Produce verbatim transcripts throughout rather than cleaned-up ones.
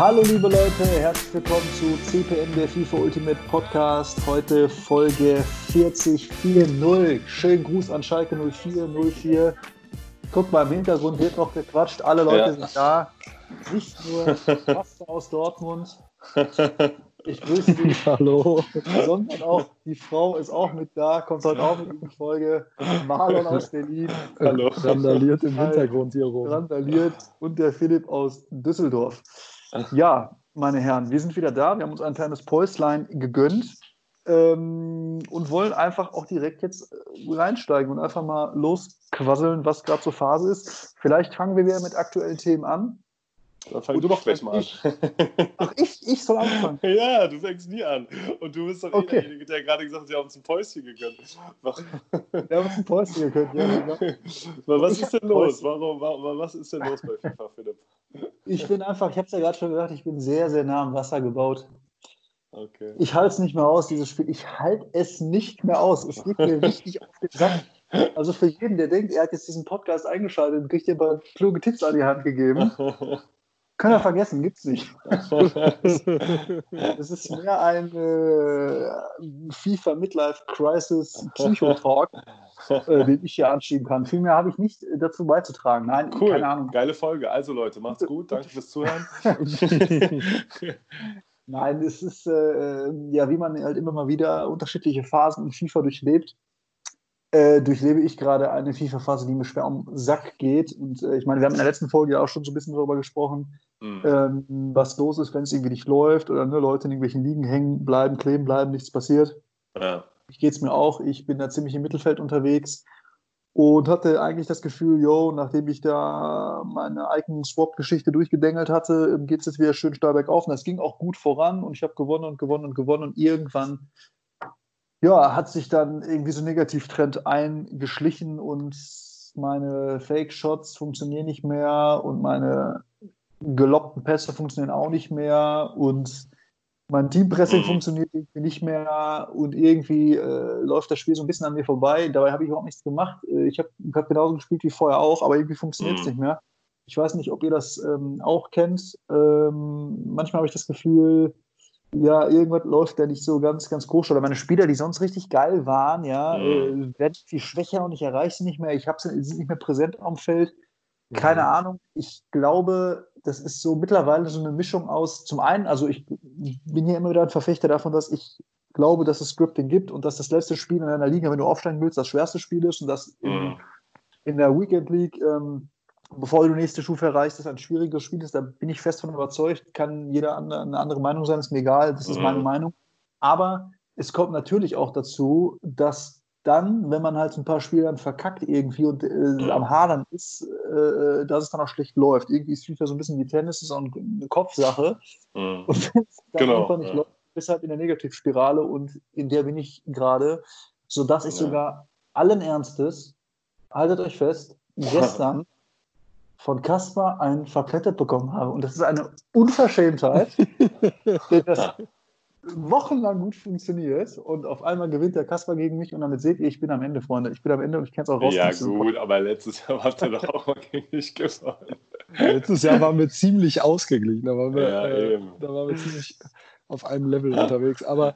Hallo liebe Leute, herzlich willkommen zu C P M, der FIFA Ultimate Podcast. Heute Folge vierzig vier null. Schönen Gruß an Schalke null vier null vier. Guck mal, im Hintergrund wird noch gequatscht. Alle Leute ja. sind da. Nicht nur Gäste aus Dortmund. Ich grüße dich. Hallo. Sondern auch die Frau ist auch mit da, kommt heute auch mit in die Folge. Marlon aus Berlin. Hallo. Randaliert im Hintergrund hier rum. Randaliert und der Philipp aus Düsseldorf. Ja, meine Herren, wir sind wieder da. Wir haben uns ein kleines Päuslein gegönnt ähm, und wollen einfach auch direkt jetzt reinsteigen und einfach mal losquasseln, was gerade so Phase ist. Vielleicht fangen wir wieder mit aktuellen Themen an. Dann fang und du doch gleich mal ich, an. Ach, ich, ich soll anfangen? Ja, du fängst nie an. Und du bist doch okay. eh derjenige, der gerade gesagt hat, wir haben uns ein Päuschen gegönnt. Wir haben uns ein Päuschen gegönnt, ja. Was ist denn los? Warum, warum, was ist denn los bei FIFA, Philipp? Ich bin einfach, ich habe es ja gerade schon gesagt, ich bin sehr, sehr nah am Wasser gebaut. Okay. Ich halte es nicht mehr aus, dieses Spiel. Ich halte es nicht mehr aus. Es geht mir richtig auf den Sack. Also für jeden, der denkt, er hat jetzt diesen Podcast eingeschaltet und kriegt dir ein paar kluge Tipps an die Hand gegeben, kann er vergessen, gibt's nicht. Das ist mehr ein äh, FIFA Midlife Crisis Psychotalk, äh, den ich hier anschieben kann. Viel mehr habe ich nicht dazu beizutragen. Nein, cool. Keine Ahnung. Geile Folge. Also Leute, macht's gut. Danke fürs Zuhören. Nein, es ist äh, ja, wie man halt immer mal wieder unterschiedliche Phasen in FIFA durchlebt. Äh, durchlebe ich gerade eine FIFA-Phase, die mir schwer um den Sack geht. Und äh, ich meine, wir haben in der letzten Folge ja auch schon so ein bisschen darüber gesprochen, mhm. ähm, was los ist, wenn es irgendwie nicht läuft oder ne, Leute in irgendwelchen Ligen hängen bleiben, kleben bleiben, nichts passiert. Ja. Ich geht es mir auch. Ich bin da ziemlich im Mittelfeld unterwegs und hatte eigentlich das Gefühl, yo, nachdem ich da meine Icon-Swap-Geschichte durchgedengelt hatte, geht es jetzt wieder schön steil bergauf. Und das ging auch gut voran und ich habe gewonnen und gewonnen und gewonnen und irgendwann ja, hat sich dann irgendwie so ein Negativtrend eingeschlichen und meine Fake-Shots funktionieren nicht mehr und meine gelobbten Pässe funktionieren auch nicht mehr und mein Teampressing mhm. funktioniert irgendwie nicht mehr und irgendwie äh, läuft das Spiel so ein bisschen an mir vorbei. Dabei habe ich überhaupt nichts gemacht. Ich habe hab genauso gespielt wie vorher auch, aber irgendwie funktioniert es mhm. nicht mehr. Ich weiß nicht, ob ihr das ähm, auch kennt. Ähm, manchmal habe ich das Gefühl, ja, irgendwas läuft da nicht so ganz, ganz koscher. Oder meine Spieler, die sonst richtig geil waren, ja, mhm. äh, werden viel schwächer und ich erreiche sie nicht mehr. Ich habe sie sind nicht mehr präsent am Feld. Keine mhm. Ahnung. Ich glaube, das ist so mittlerweile so eine Mischung aus, zum einen, also ich bin hier immer wieder ein Verfechter davon, dass ich glaube, dass es Scripting gibt und dass das letzte Spiel in einer Liga, wenn du aufsteigen willst, das schwerste Spiel ist und dass in, mhm. in der Weekend League ähm, bevor du die nächste Stufe erreichst, das ein schwieriges Spiel ist, da bin ich fest von überzeugt, kann jeder andere, eine andere Meinung sein, ist mir egal, das ist mhm. meine Meinung. Aber es kommt natürlich auch dazu, dass dann, wenn man halt ein paar Spiele dann verkackt irgendwie und äh, mhm. am Hadern ist, äh, dass es dann auch schlecht läuft. Irgendwie ist FIFA so ein bisschen wie Tennis, ist auch eine Kopfsache. Mhm. Und wenn es dann genau, einfach nicht ja. läuft, bist halt in der Negativspirale und in der bin ich gerade, sodass ich ja. sogar allen Ernstes, haltet euch fest, gestern von Kaspar ein verplättet bekommen habe. Und das ist eine Unverschämtheit, denn das wochenlang gut funktioniert und auf einmal gewinnt der Kaspar gegen mich und damit seht ihr, ich bin am Ende, Freunde. Ich bin am Ende und ich kann es auch raus. Ja gut, aber letztes Jahr habt ihr doch auch mal gegen mich gewonnen. Letztes Jahr waren wir ziemlich ausgeglichen. Da waren wir, ja, äh, da waren wir ziemlich auf einem Level unterwegs. Aber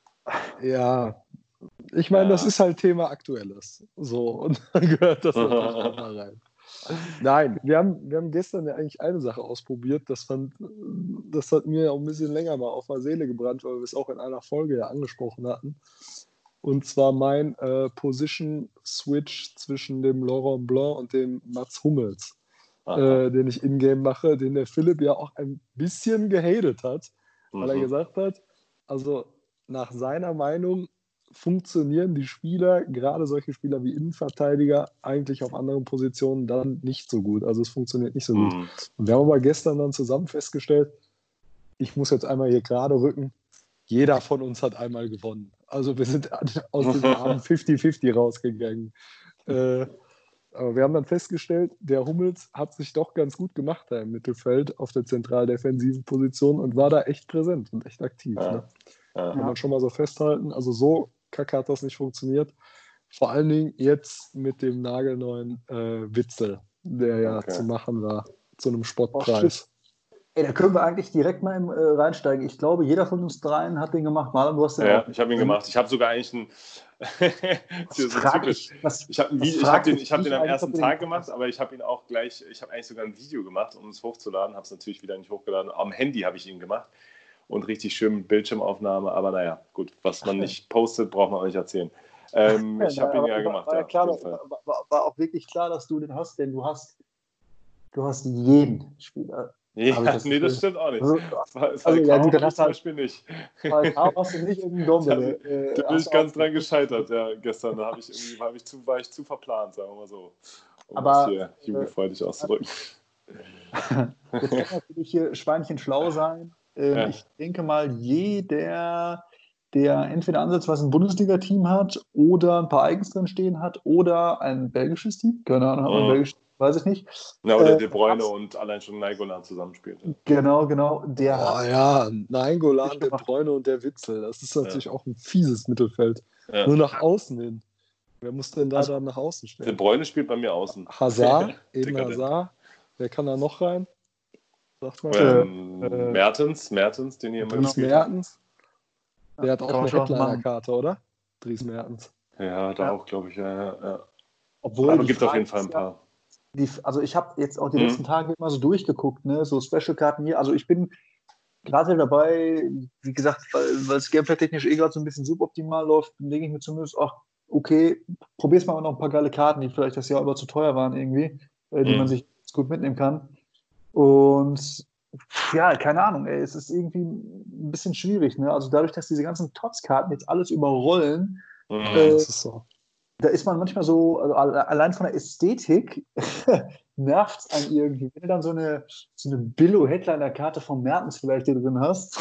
ja, ich meine, ja. das ist halt Thema Aktuelles. So, und dann gehört das natürlich auch mal rein. Nein, wir haben, wir haben gestern ja eigentlich eine Sache ausprobiert, das, fand, das hat mir auch ein bisschen länger mal auf der Seele gebrannt, weil wir es auch in einer Folge ja angesprochen hatten. Und zwar mein äh, Position-Switch zwischen dem Laurent Blanc und dem Mats Hummels, äh, den ich in-game mache, den der Philipp ja auch ein bisschen gehatet hat, weil mhm. er gesagt hat, also nach seiner Meinung funktionieren die Spieler, gerade solche Spieler wie Innenverteidiger, eigentlich auf anderen Positionen dann nicht so gut. Also es funktioniert nicht so gut. Mhm. Und wir haben aber gestern dann zusammen festgestellt, ich muss jetzt einmal hier gerade rücken, jeder von uns hat einmal gewonnen. Also wir sind aus diesem Abend fünfzig fünfzig rausgegangen. Äh, aber wir haben dann festgestellt, der Hummels hat sich doch ganz gut gemacht da im Mittelfeld auf der zentral-defensiven Position und war da echt präsent und echt aktiv. Ja. Ne? Ja. Kann man schon mal so festhalten. Also so kacke hat das nicht funktioniert. Vor allen Dingen jetzt mit dem nagelneuen äh, Witzel, der ja okay. zu machen war, zu einem Spottpreis. Ey, da können wir eigentlich direkt mal im, äh, reinsteigen. Ich glaube, jeder von uns dreien hat den gemacht. Marlon, du hast den Ja, auch. ich habe ihn gemacht. Ich habe sogar eigentlich einen. Das ist so typisch. Ich, was, Ich habe was hab den, ich ich hab dich den am eigentlich, ersten ob du den Tag gemacht gemacht, aber ich habe ihn auch gleich, ich habe eigentlich sogar ein Video gemacht, um es hochzuladen, habe es natürlich wieder nicht hochgeladen. Am Handy habe ich ihn gemacht und richtig schön mit Bildschirmaufnahme, aber naja, gut, was man nicht postet, braucht man auch nicht erzählen. Ähm, ich habe ihn aber ja war, gemacht, war, ja ja, klar, auf jeden Fall. war, war, war auch wirklich klar, dass du den hast, denn du hast, du hast jeden Spieler. Ja, das nee, das Gefühl. stimmt auch nicht. Also, Falcao also ja gut, dann habe ich hast du zum halt, Beispiel nicht. Falcao hast du nicht irgendeinen Da, Dombele. Äh, da bin hast ich du auch ganz dran nicht. gescheitert, ja, gestern. Da habe ich irgendwie, war ich zu, war ich zu verplant, sagen wir mal so. Um das Aber hier jugendfreudig auszudrücken. jetzt kann natürlich hier Schweinchen schlau sein. Ähm, Ja. Ich denke mal, jeder, der entweder ansatzweise ein Bundesliga-Team hat oder ein paar Eigens drin stehen hat oder ein belgisches Team, keine Ahnung, hat man ein Mhm. belgisches, weiß ich nicht. Ja, oder Äh, De Bruyne hat's- und allein schon Nainggolan zusammenspielt. Ja. Genau, genau. Der Oh hat ja, Nainggolan, nicht der gemacht. Bräune und der Witzel. Das ist natürlich Ja. auch ein fieses Mittelfeld. Ja. Nur nach außen hin. Wer muss denn da Also, dann nach außen De stellen? Bruyne spielt bei mir außen. Hazard, Eden Dekadent. Hazard. Wer kann da noch rein? Sagt mal. Ähm, äh, Mertens, Mertens, den hier immer Dries gespielt hat. Mertens. Der hat auch kann man eine schon was machen. Headliner-Karte, oder? Dries Mertens. Ja, da Ja. auch, glaube ich. Ja, ja, ja. Obwohl Aber die gibt auf Frage jeden Fall ein ist ja, paar. die, also ich habe jetzt auch die Mhm. letzten Tage immer so durchgeguckt, ne, so Special-Karten hier. Also ich bin gerade dabei, wie gesagt, weil, weil es gameplay-technisch eh gerade so ein bisschen suboptimal läuft, dann denke ich mir zumindest, ach, okay, probier's mal mit noch ein paar geile Karten, die vielleicht das Jahr über zu teuer waren irgendwie, äh, die Mhm. man sich gut mitnehmen kann. Und ja, keine Ahnung, ey, es ist irgendwie ein bisschen schwierig, ne? Also dadurch, dass diese ganzen T O T S-Karten jetzt alles überrollen, Mhm. Ja, äh, das ist so. da ist man manchmal so, also alle- allein von der Ästhetik nervt es einen irgendwie, wenn du dann so eine, so eine Billo-Headliner-Karte von Mertens vielleicht hier drin hast,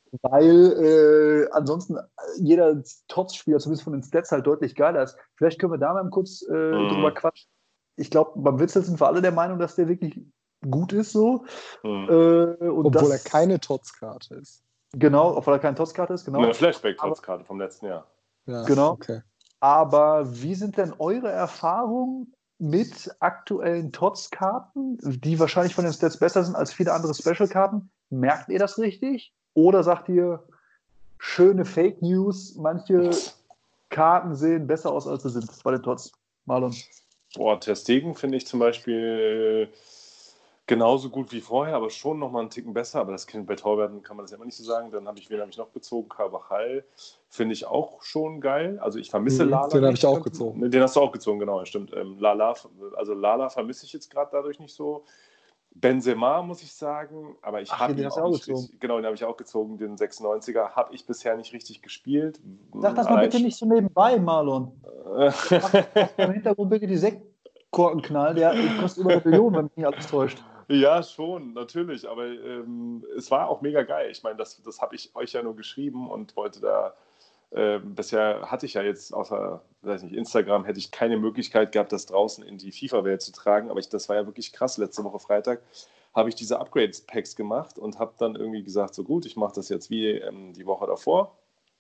weil äh, ansonsten jeder T O T S-Spieler, zumindest von den Stats, halt deutlich geiler ist. Vielleicht können wir da mal kurz äh, Mhm. drüber quatschen. Ich glaube, beim Witzel sind wir alle der Meinung, dass der wirklich gut ist so. Mhm. Äh, und Obwohl das, er keine T O T S-Karte ist. Genau, obwohl er keine T O T S-Karte ist, genau. Eine Flashback-Trotzkarte vom letzten Jahr. Ja, Genau. okay. Aber wie sind denn eure Erfahrungen mit aktuellen T O T S-Karten, die wahrscheinlich von den Stats besser sind als viele andere Special-Karten? Merkt ihr das richtig? Oder sagt ihr, schöne Fake News, manche Karten sehen besser aus, als sie sind bei den T O Ts? Marlon. Boah, Ter Stegen finde ich zum Beispiel genauso gut wie vorher, aber schon nochmal einen Ticken besser. Aber das kann, bei Torwerten kann man das ja immer nicht so sagen. Dann habe ich, wen habe ich noch gezogen? Carvajal finde ich auch schon geil. Also ich vermisse Mhm, Lala. den habe nicht. ich auch gezogen. Den hast du auch gezogen, genau, stimmt. Ähm, Lala, also Lala vermisse ich jetzt gerade dadurch nicht so. Benzema muss ich sagen, aber ich Ach, habe den ihn hast du auch auch nicht gezogen. richtig, genau, den habe ich auch gezogen, den sechsundneunziger, habe ich bisher nicht richtig gespielt. Sag das mal Allein bitte nicht so nebenbei, Marlon. Mach im Hintergrund bitte die Sektkorken knallen, der kostet über eine Million, wenn mich nicht alles täuscht. Ja, schon, natürlich, aber ähm, es war auch mega geil. Ich meine, das, das habe ich euch ja nur geschrieben und wollte da, äh, bisher hatte ich ja jetzt außer, weiß nicht, Instagram, hätte ich keine Möglichkeit gehabt, das draußen in die FIFA-Welt zu tragen, aber ich, das war ja wirklich krass. Letzte Woche Freitag habe ich diese Upgrade-Packs gemacht und habe dann irgendwie gesagt, so gut, ich mache das jetzt wie ähm, die Woche davor.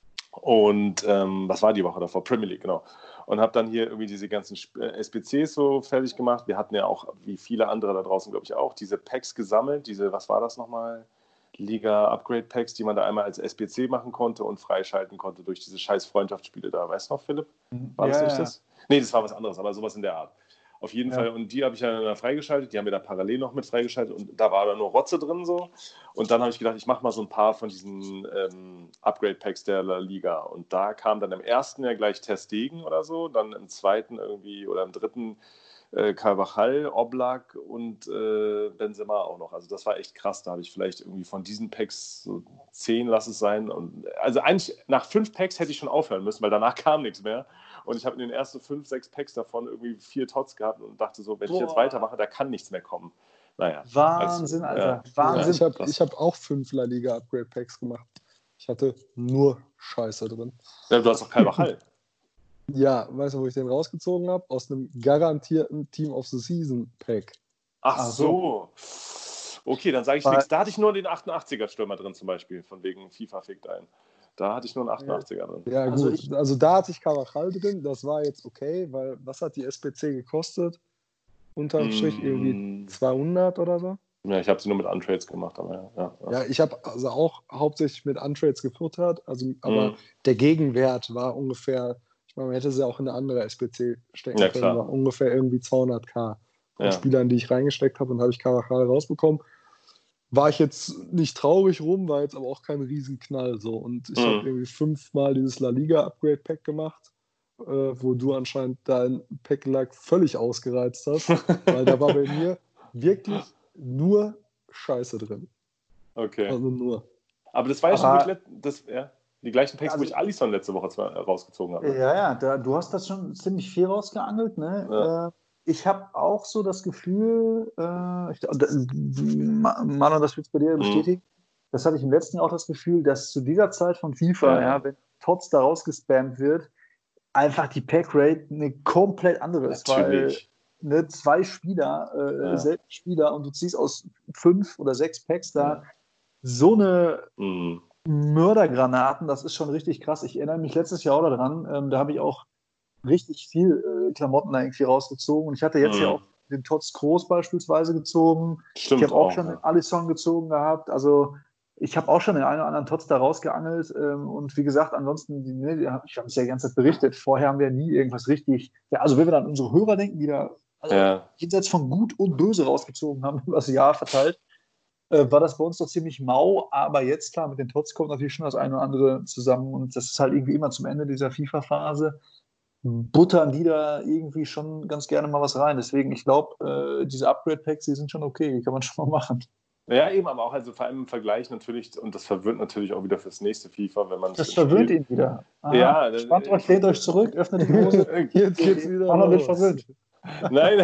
Und ähm, was war die Woche davor? Premier League, genau. Und habe dann hier irgendwie diese ganzen S B Cs so fertig gemacht. Wir hatten ja auch, wie viele andere da draußen, glaube ich auch, diese Packs gesammelt. Diese, was war das nochmal? Liga-Upgrade-Packs, die man da einmal als S B C machen konnte und freischalten konnte durch diese scheiß Freundschaftsspiele da. Weißt du noch, Philipp? War das Ja, nicht ja. das? Nee, das war was anderes, aber sowas in der Art. Auf jeden Ja. Fall. Und die habe ich ja dann freigeschaltet. Die haben wir da parallel noch mit freigeschaltet. Und da war da nur Rotze drin so. Und dann habe ich gedacht, ich mache mal so ein paar von diesen ähm, Upgrade-Packs der La Liga. Und da kam dann im ersten ja gleich Ter Stegen oder so. Dann im zweiten irgendwie oder im dritten äh, Carvajal, Oblak und äh, Benzema auch noch. Also das war echt krass. Da habe ich vielleicht irgendwie von diesen Packs so zehn, lass es sein. Und, also eigentlich nach fünf Packs hätte ich schon aufhören müssen, weil danach kam nichts mehr. Und ich habe in den ersten fünf, sechs Packs davon irgendwie vier T O Ts gehabt und dachte so, wenn Boah. ich jetzt weitermache, da kann nichts mehr kommen. Naja. Wahnsinn, also, Alter. Ja, Wahnsinn. Ja, ich habe krass. ich hab auch fünf La Liga Upgrade Packs gemacht. Ich hatte nur Scheiße drin. Ja, du hast doch Carvajal. Ja, weißt du, wo ich den rausgezogen habe? Aus einem garantierten Team of the Season Pack. Ach Ach so. Okay, dann sage ich Weil- nichts. Da hatte ich nur den achtundachtziger-Stürmer drin zum Beispiel, von wegen FIFA fickt ein. Da hatte ich nur einen achtundachtziger drin. Ja, Also gut. ich- also da hatte ich Carvajal drin. Das war jetzt okay, weil was hat die S B C gekostet? Unterm Strich Mm. irgendwie zweihundert oder so. Ja, ich habe sie nur mit Untrades gemacht, aber ja. Ja, ja ich habe also auch hauptsächlich mit Untrades gefüttert, also, aber mhm. der Gegenwert war ungefähr, ich meine, man hätte sie auch in eine andere S P C stecken Ja, können, klar. war ungefähr irgendwie zweihunderttausend von Ja. Spielern, die ich reingesteckt habe, und habe ich Carvajal rausbekommen. War ich jetzt nicht traurig rum, war jetzt aber auch kein Riesenknall so. Und ich Mhm. habe irgendwie fünfmal dieses La Liga Upgrade Pack gemacht, äh, wo du anscheinend dein Pack-Lack völlig ausgereizt hast, weil da war bei mir wirklich nur Scheiße drin. Okay. Also nur. Aber das war ja schon Aber- wirklich das, ja, die gleichen Packs, Also- wo ich Alisson letzte Woche zwar rausgezogen habe. Ja, ja, da, du hast das schon ziemlich viel rausgeangelt. Ne? Ja. Äh, ich habe auch so das Gefühl, äh, ich, da, Manu, das wird bei dir bestätigen, das hatte ich im letzten Jahr auch das Gefühl, dass zu dieser Zeit von FIFA, Ja. ja, wenn Tots da rausgespammt wird, einfach die Packrate eine komplett andere ist. Natürlich. Weil ne, zwei Spieler, äh, Ja. selten Spieler, und du ziehst aus fünf oder sechs Packs da Ja. so eine Mhm. Mördergranaten, das ist schon richtig krass. Ich erinnere mich letztes Jahr auch daran, ähm, da habe ich auch richtig viel äh, Klamotten da irgendwie rausgezogen. Und ich hatte jetzt Mhm. ja auch den Tots Kroos beispielsweise gezogen. Stimmt ich habe auch, auch, schon ja. den Alisson gezogen gehabt. Also ich habe auch schon den einen oder anderen Tots da rausgeangelt. Ähm, und wie gesagt, ansonsten, die, ne, die, ich habe es ja die ganze Zeit berichtet, vorher haben wir nie irgendwas richtig, ja, also wenn wir dann an unsere Hörer denken, die da also Ja. jenseits von Gut und Böse rausgezogen haben, über das Jahr verteilt, äh, war das bei uns doch ziemlich mau. Aber jetzt, klar, mit den Tots kommt natürlich schon das eine oder andere zusammen. Und das ist halt irgendwie immer zum Ende dieser FIFA-Phase, buttern die da irgendwie schon ganz gerne mal was rein. Deswegen, ich glaube, äh, diese Upgrade-Packs, die sind schon okay, die kann man schon mal machen. Ja, eben, aber auch also vor allem im Vergleich natürlich, und das verwirrt natürlich auch wieder fürs nächste FIFA, wenn man Das es verwöhnt spielt. ihn wieder. Aha. Ja, das- Spannt euch, lehnt euch zurück, öffnet die Hose. Jetzt geht's wieder Manu wird los. verwöhnt. Nein,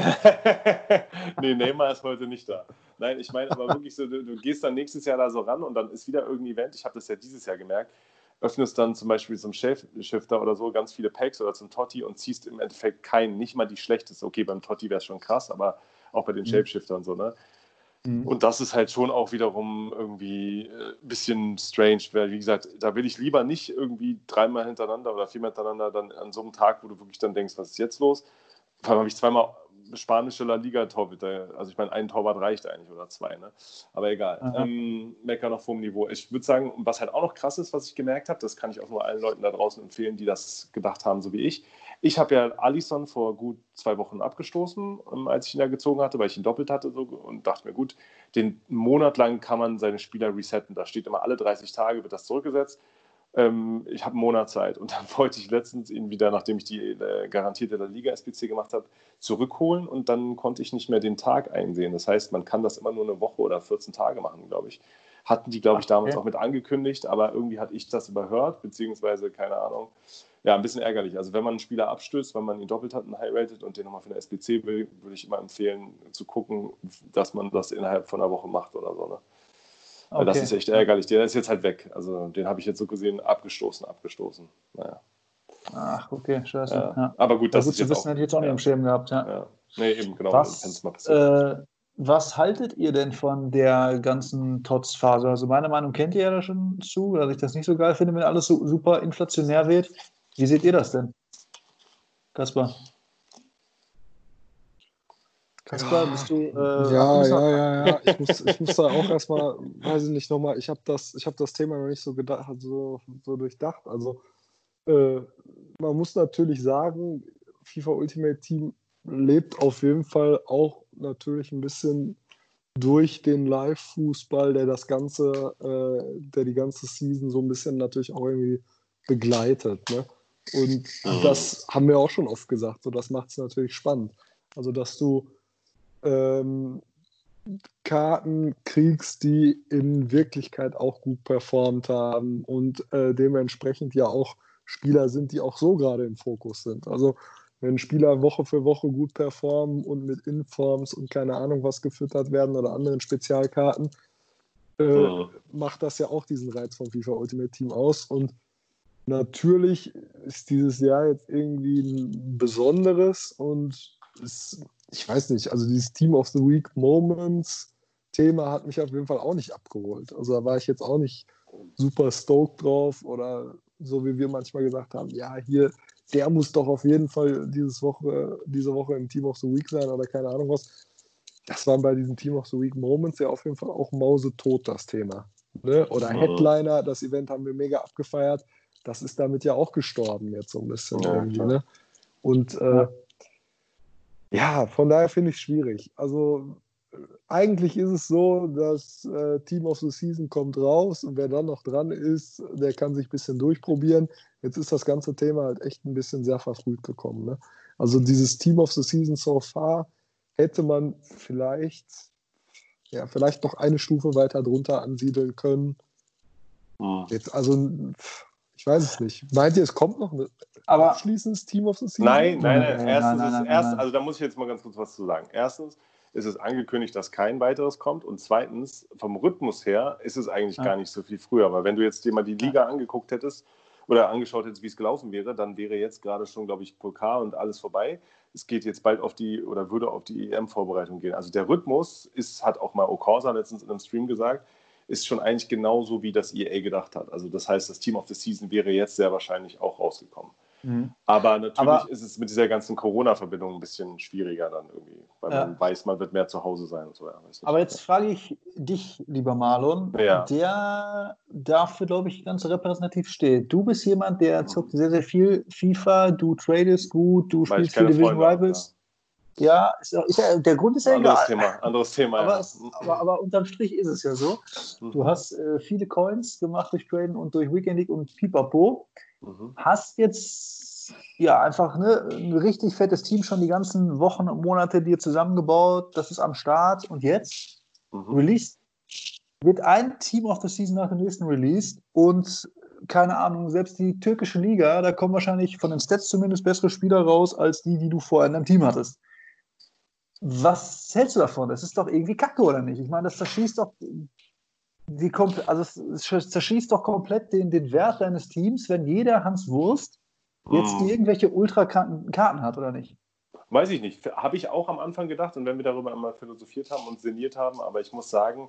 nee, Neymar ist heute nicht da. Nein, ich meine aber wirklich so, du, du gehst dann nächstes Jahr da so ran und dann ist wieder irgendein Event, ich habe das ja dieses Jahr gemerkt, öffnest dann zum Beispiel zum Shifter oder so ganz viele Packs oder zum Totti und ziehst im Endeffekt keinen, nicht mal die schlechteste. Okay, beim Totti wäre es schon krass, aber auch bei den Shapeshifter und so, ne? Mhm. Und das ist halt schon auch wiederum irgendwie ein äh, bisschen strange, weil wie gesagt, da will ich lieber nicht irgendwie dreimal hintereinander oder viermal hintereinander dann an so einem Tag, wo du wirklich dann denkst, was ist jetzt los? Vor allem habe ich zweimal spanische La Liga-Torhüter, also ich meine, ein Torwart reicht eigentlich oder zwei, ne? Aber egal. Ähm, Mecker noch vom Niveau. Ich würde sagen, was halt auch noch krass ist, was ich gemerkt habe, das kann ich auch nur allen Leuten da draußen empfehlen, die das gedacht haben, so wie ich. Ich habe ja Alisson vor gut zwei Wochen abgestoßen, als ich ihn da gezogen hatte, weil ich ihn doppelt hatte so, und dachte mir, gut, den Monat lang kann man seine Spieler resetten. Da steht immer, alle dreißig Tage wird das zurückgesetzt. Ähm, ich habe einen Monat Zeit. Und dann wollte ich letztens ihn wieder, nachdem ich die äh, garantierte La Liga S P C gemacht habe, zurückholen und dann konnte ich nicht mehr den Tag einsehen. Das heißt, man kann das immer nur eine Woche oder vierzehn Tage machen, glaube ich. Hatten die, glaube ich, damals Okay. auch mit angekündigt, aber irgendwie hatte ich das überhört, beziehungsweise, keine Ahnung. Ja, ein bisschen ärgerlich. Also wenn man einen Spieler abstößt, wenn man ihn doppelt hat, einen High-Rated und den nochmal für eine S P C will, würde ich immer empfehlen, zu gucken, dass man das innerhalb von einer Woche macht oder so. Ne? Weil das Okay. ist echt ärgerlich. Der ist jetzt halt weg. Also den habe ich jetzt so gesehen abgestoßen, abgestoßen. Naja. Ach, okay, scheiße. Ja. Ja. Aber gut, Ja, das gut ist zu jetzt wissen, auch... hätte ich jetzt auch nicht ja. im Schirm gehabt. Ja. Ja. Nee, eben, genau. Was, Wenn es mal passiert. äh, was haltet ihr denn von der ganzen T O T S-Phase? Also meine Meinung kennt ihr ja da schon zu, dass ich das nicht so geil finde, wenn alles so super inflationär wird. Wie seht ihr das denn? Kaspar? Kaspar, bist du... Äh, Ja, bist du- ja, ja, ja. Ich muss, ich muss da auch erstmal, weiß ich nicht, nochmal, ich habe das, ich hab das Thema noch nicht so gedacht, so, so durchdacht. Also äh, man muss natürlich sagen, FIFA Ultimate Team lebt auf jeden Fall auch natürlich ein bisschen durch den Live-Fußball, der das Ganze, äh, der die ganze Season so ein bisschen natürlich auch irgendwie begleitet. Ne? Und Mhm. das haben wir auch schon oft gesagt, so das macht es natürlich spannend. Also dass du ähm, Karten kriegst, die in Wirklichkeit auch gut performt haben und äh, dementsprechend ja auch Spieler sind, die auch so gerade im Fokus sind. Also wenn Spieler Woche für Woche gut performen und mit Informs und keine Ahnung was gefüttert werden oder anderen Spezialkarten, äh, Mhm. macht das ja auch diesen Reiz vom FIFA Ultimate Team aus. Und natürlich ist dieses Jahr jetzt irgendwie ein besonderes und es, ich weiß nicht, also dieses Team of the Week Moments Thema hat mich auf jeden Fall auch nicht abgeholt. Also da war ich jetzt auch nicht super stoked drauf oder so wie wir manchmal gesagt haben, ja, hier, der muss doch auf jeden Fall dieses Woche, diese Woche im Team of the Week sein oder keine Ahnung was. das war bei diesen Team of the Week Moments ja auf jeden Fall auch mausetot das Thema. Ne? Oder Headliner, das Event haben wir mega abgefeiert. Das ist damit ja auch gestorben jetzt so ein bisschen Ja, irgendwie. klar. Ne? Und äh, ja, von daher finde ich es schwierig. Also äh, eigentlich ist es so, dass äh, Team of the Season kommt raus und wer dann noch dran ist, der kann sich ein bisschen durchprobieren. Jetzt ist das ganze Thema halt echt ein bisschen sehr verfrüht gekommen. Ne? Also dieses Team of the Season so far hätte man vielleicht, ja, vielleicht noch eine Stufe weiter drunter ansiedeln können. Hm. Jetzt, also, ich weiß es nicht. Meint ihr, es kommt noch ein Aber- abschließendes Team of the Season? Nein, nein, Nein, nein. nein, Erstens nein, ist nein, erst, nein. also da muss ich jetzt mal ganz kurz was zu sagen. Erstens ist es angekündigt, dass kein weiteres kommt und zweitens, vom Rhythmus her ist es eigentlich Ja. gar nicht so viel früher, weil wenn du jetzt dir mal die Liga angeguckt hättest oder angeschaut hättest, wie es gelaufen wäre, dann wäre jetzt gerade schon, glaube ich, Pokal und alles vorbei. Es geht jetzt bald auf die oder würde auf die E M-Vorbereitung gehen. Also der Rhythmus ist, hat auch mal Okorsa letztens in einem Stream gesagt, ist schon eigentlich genauso, wie das E A gedacht hat. Also das heißt, das Team of the Season wäre jetzt sehr wahrscheinlich auch rausgekommen. Mhm. Aber natürlich Aber- ist es mit dieser ganzen Corona-Verbindung ein bisschen schwieriger dann irgendwie, weil Ja. man weiß, man wird mehr zu Hause sein und so. Ja, weiß nicht. Aber jetzt frage ich dich, lieber Marlon, Ja. der dafür, glaube ich, ganz repräsentativ steht. Du bist jemand, der Mhm. zockt sehr, sehr viel FIFA, du tradest gut, du Weil ich spielst viel keine Division Freunde habe, Rivals. Ja, ist, ja- ist ja, der Grund ist ja Anderes egal. Thema, anderes Thema. Aber, ja. es, aber, aber unterm Strich ist es ja so. Du Mhm. hast äh, viele Coins gemacht durch Traden und durch Weekend League und Pipapo. Mhm. Hast jetzt ja einfach ne, ein richtig fettes Team schon die ganzen Wochen und Monate dir zusammengebaut. Das ist am Start. Und jetzt Mhm. released, wird ein Team of the Season nach dem nächsten released. Und keine Ahnung, selbst die türkische Liga, da kommen wahrscheinlich von den Stats zumindest bessere Spieler raus, als die, die du vorher in deinem Team hattest. Was hältst du davon? Das ist doch irgendwie kacke, oder nicht? Ich meine, das zerschießt doch die komple- also es es zerschießt doch komplett den, den Wert deines Teams, wenn jeder Hans Wurst jetzt Mhm. irgendwelche Ultrakarten Karten hat, oder nicht? Weiß ich nicht. Habe ich auch am Anfang gedacht und wenn wir darüber einmal philosophiert haben und sinniert haben, aber ich muss sagen,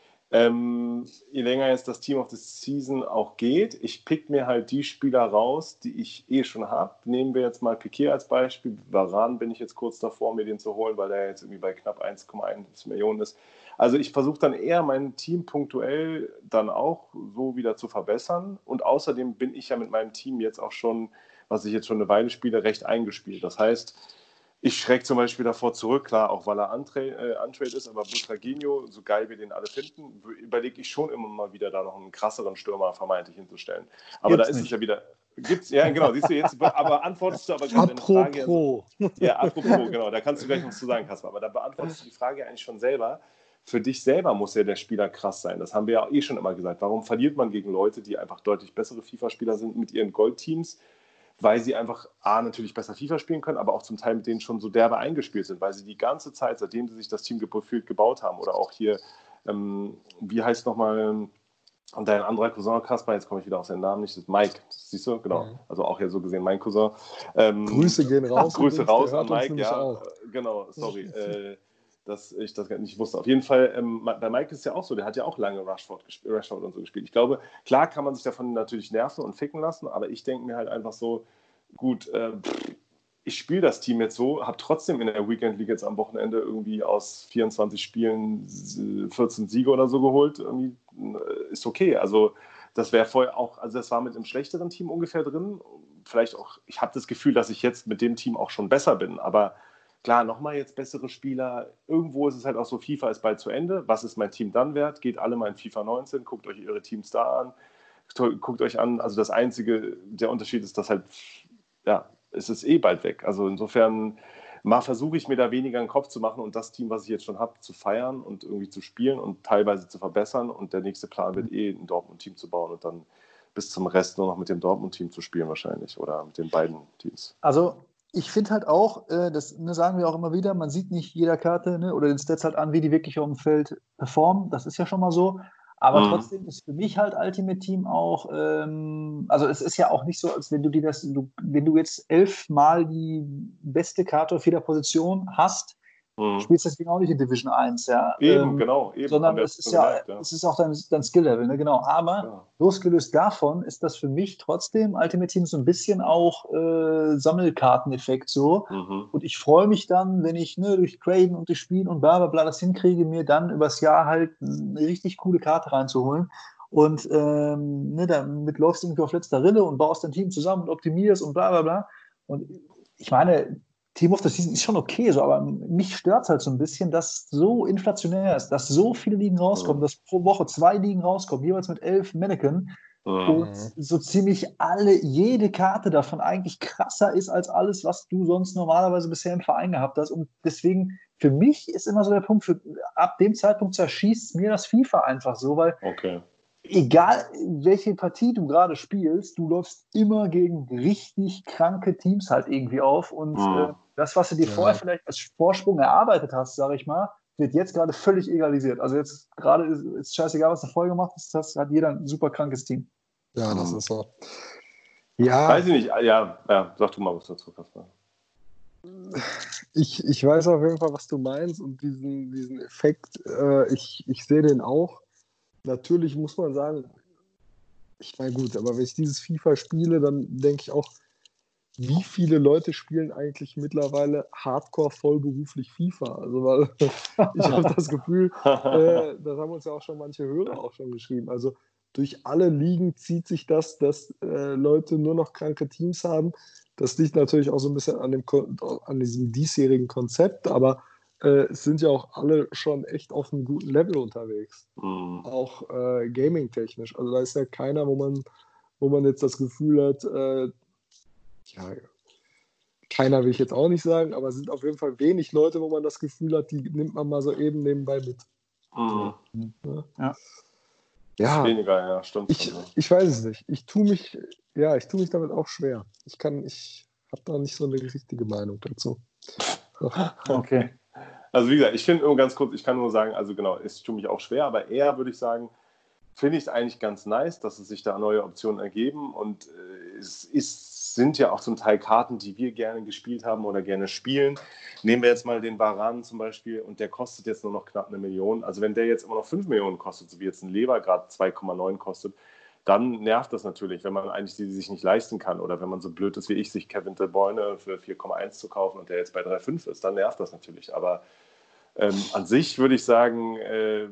ähm, je länger jetzt das Team of the Season auch geht, ich pick mir halt die Spieler raus, die ich eh schon habe. Nehmen wir jetzt mal Piqué als Beispiel. Varane bin ich jetzt kurz davor, mir den zu holen, weil er jetzt irgendwie bei knapp eins Komma eins Millionen ist. Also ich versuche dann eher mein Team punktuell dann auch so wieder zu verbessern und außerdem bin ich ja mit meinem Team jetzt auch schon, was ich jetzt schon eine Weile spiele, recht eingespielt. Das heißt, ich schrecke zum Beispiel davor zurück, klar, auch weil er untrade, äh, untrade ist, aber Butragueño, so geil wir den alle finden, überlege ich schon immer mal wieder, da noch einen krasseren Stürmer vermeintlich hinzustellen. Aber Gibt's da ist nicht. es ja wieder, gibt's, ja genau, siehst du jetzt, aber antwortest du aber gerade eine Frage. Apropos. Ja, apropos, genau, da kannst du gleich was zu sagen, Kasper, aber da beantwortest du die Frage eigentlich schon selber. Für dich selber muss ja der Spieler krass sein. Das haben wir ja eh schon immer gesagt. Warum verliert man gegen Leute, die einfach deutlich bessere FIFA-Spieler sind mit ihren Goldteams? Weil sie einfach A, natürlich besser FIFA spielen können, aber auch zum Teil mit denen schon so derbe eingespielt sind, weil sie die ganze Zeit, seitdem sie sich das Team gefühlt gebaut haben, oder auch hier, ähm, wie heißt nochmal dein anderer Cousin, Kasper, jetzt komme ich wieder auf seinen Namen nicht, das ist Mike, das siehst du, genau, Mhm. also auch ja so gesehen mein Cousin. Ähm, Grüße gehen raus. Grüße übrigens, raus der an hört uns Mike, nämlich ja, auch. äh, genau, sorry, äh, dass ich das gar nicht wusste. Auf jeden Fall, ähm, bei Mike ist es ja auch so, der hat ja auch lange Rashford, gesp- Rashford und so gespielt. Ich glaube, klar kann man sich davon natürlich nerven und ficken lassen, aber ich denke mir halt einfach so, gut, äh, ich spiele das Team jetzt so, habe trotzdem in der Weekend League jetzt am Wochenende irgendwie aus vierundzwanzig Spielen vierzehn Siege oder so geholt. Irgendwie, äh, ist okay. Also das wäre vorher auch, also das war mit einem schlechteren Team ungefähr drin. Vielleicht auch, ich habe das Gefühl, dass ich jetzt mit dem Team auch schon besser bin, aber klar, nochmal jetzt bessere Spieler. Irgendwo ist es halt auch so, FIFA ist bald zu Ende. Was ist mein Team dann wert? Geht alle mal in FIFA neunzehn, guckt euch ihre Teams da an. Guckt euch an, also das einzige, der Unterschied ist, dass halt, ja, es ist eh bald weg. Also insofern mal versuche ich mir da weniger einen Kopf zu machen und das Team, was ich jetzt schon habe, zu feiern und irgendwie zu spielen und teilweise zu verbessern und der nächste Plan wird eh ein Dortmund-Team zu bauen und dann bis zum Rest nur noch mit dem Dortmund-Team zu spielen wahrscheinlich oder mit den beiden Teams. Also ich finde halt auch, äh, das ne, sagen wir auch immer wieder, man sieht nicht jeder Karte ne, oder den Stats halt an, wie die wirklich auf dem Feld performen. Das ist ja schon mal so. Aber Mhm. trotzdem ist für mich halt Ultimate Team auch, ähm, also es ist ja auch nicht so, als wenn du dir das, du, wenn du jetzt elfmal die beste Karte auf jeder Position hast, Mhm. spielst deswegen auch nicht in Division eins, ja. Eben, ähm, genau. Eben. sondern Haben wir es ist schon ja, gemerkt, ja. es ist auch dein, dein Skill-Level, ne? Genau. Aber Ja. losgelöst davon ist das für mich trotzdem Ultimate Team so ein bisschen auch äh, Sammelkarteneffekt so. Mhm. Und ich freue mich dann, wenn ich ne, durch Traden und durch Spielen und bla bla bla das hinkriege, mir dann übers Jahr halt eine richtig coole Karte reinzuholen. Und ähm, ne, damit läufst du irgendwie auf letzter Rille und baust dein Team zusammen und optimierst und bla bla bla. Und ich meine, Team of the Season ist schon okay, so, aber mich stört es halt so ein bisschen, dass so inflationär ist, dass so viele Ligen rauskommen, Mhm. dass pro Woche zwei Ligen rauskommen, jeweils mit elf Mannequin Mhm. und so ziemlich alle, jede Karte davon eigentlich krasser ist als alles, was du sonst normalerweise bisher im Verein gehabt hast. Und deswegen, für mich ist immer so der Punkt, für, ab dem Zeitpunkt zerschießt mir das FIFA einfach so, weil Okay. egal welche Partie du gerade spielst, du läufst immer gegen richtig kranke Teams halt irgendwie auf und Mhm. äh, das, was du dir Ja. vorher vielleicht als Vorsprung erarbeitet hast, sage ich mal, wird jetzt gerade völlig egalisiert. Also jetzt gerade ist, ist scheißegal, was du vorher gemacht hast, das hat jeder ein super krankes Team. Ja, das Mhm. ist so. Ja, Weiß ich nicht. Ja, ja, sag du mal was dazu, Kasper. ich, ich weiß auf jeden Fall, was du meinst und diesen, diesen Effekt, äh, ich, ich sehe den auch. Natürlich muss man sagen, ich meine gut, aber wenn ich dieses FIFA spiele, dann denke ich auch, wie viele Leute spielen eigentlich mittlerweile hardcore vollberuflich FIFA? Also weil ich habe das Gefühl, äh, das haben uns ja auch schon manche Hörer auch schon geschrieben. Also durch alle Ligen zieht sich das, dass äh, Leute nur noch kranke Teams haben. Das liegt natürlich auch so ein bisschen an, dem, Kon- an diesem diesjährigen Konzept, aber äh, es sind ja auch alle schon echt auf einem guten Level unterwegs. Mhm. Auch äh, gaming-technisch. Also da ist ja keiner, wo man, wo man jetzt das Gefühl hat, äh, ja, keiner will ich jetzt auch nicht sagen, aber es sind auf jeden Fall wenig Leute, wo man das Gefühl hat, die nimmt man mal so eben nebenbei mit. Mhm. Ja, Ja. Ist ja weniger, ja, stimmt ich, schon. Ja. ich weiß es nicht. Ich tue mich, ja, ich tue mich damit auch schwer. Ich kann, ich habe da nicht so eine richtige Meinung dazu. Okay. Also wie gesagt, ich finde nur ganz kurz, ich kann nur sagen, also genau, es tut mich auch schwer, aber eher würde ich sagen, finde ich es eigentlich ganz nice, dass es sich da neue Optionen ergeben und äh, es ist, sind ja auch zum Teil Karten, die wir gerne gespielt haben oder gerne spielen. Nehmen wir jetzt mal den Varanen zum Beispiel und der kostet jetzt nur noch knapp eine Million. Also wenn der jetzt immer noch fünf Millionen kostet, so wie jetzt ein Lever gerade zwei Komma neun kostet, dann nervt das natürlich, wenn man eigentlich die sich nicht leisten kann oder wenn man so blöd ist wie ich, sich Kevin De Bruyne für vier Komma eins zu kaufen und der jetzt bei drei Komma fünf ist, dann nervt das natürlich. Aber ähm, an sich würde ich sagen, äh,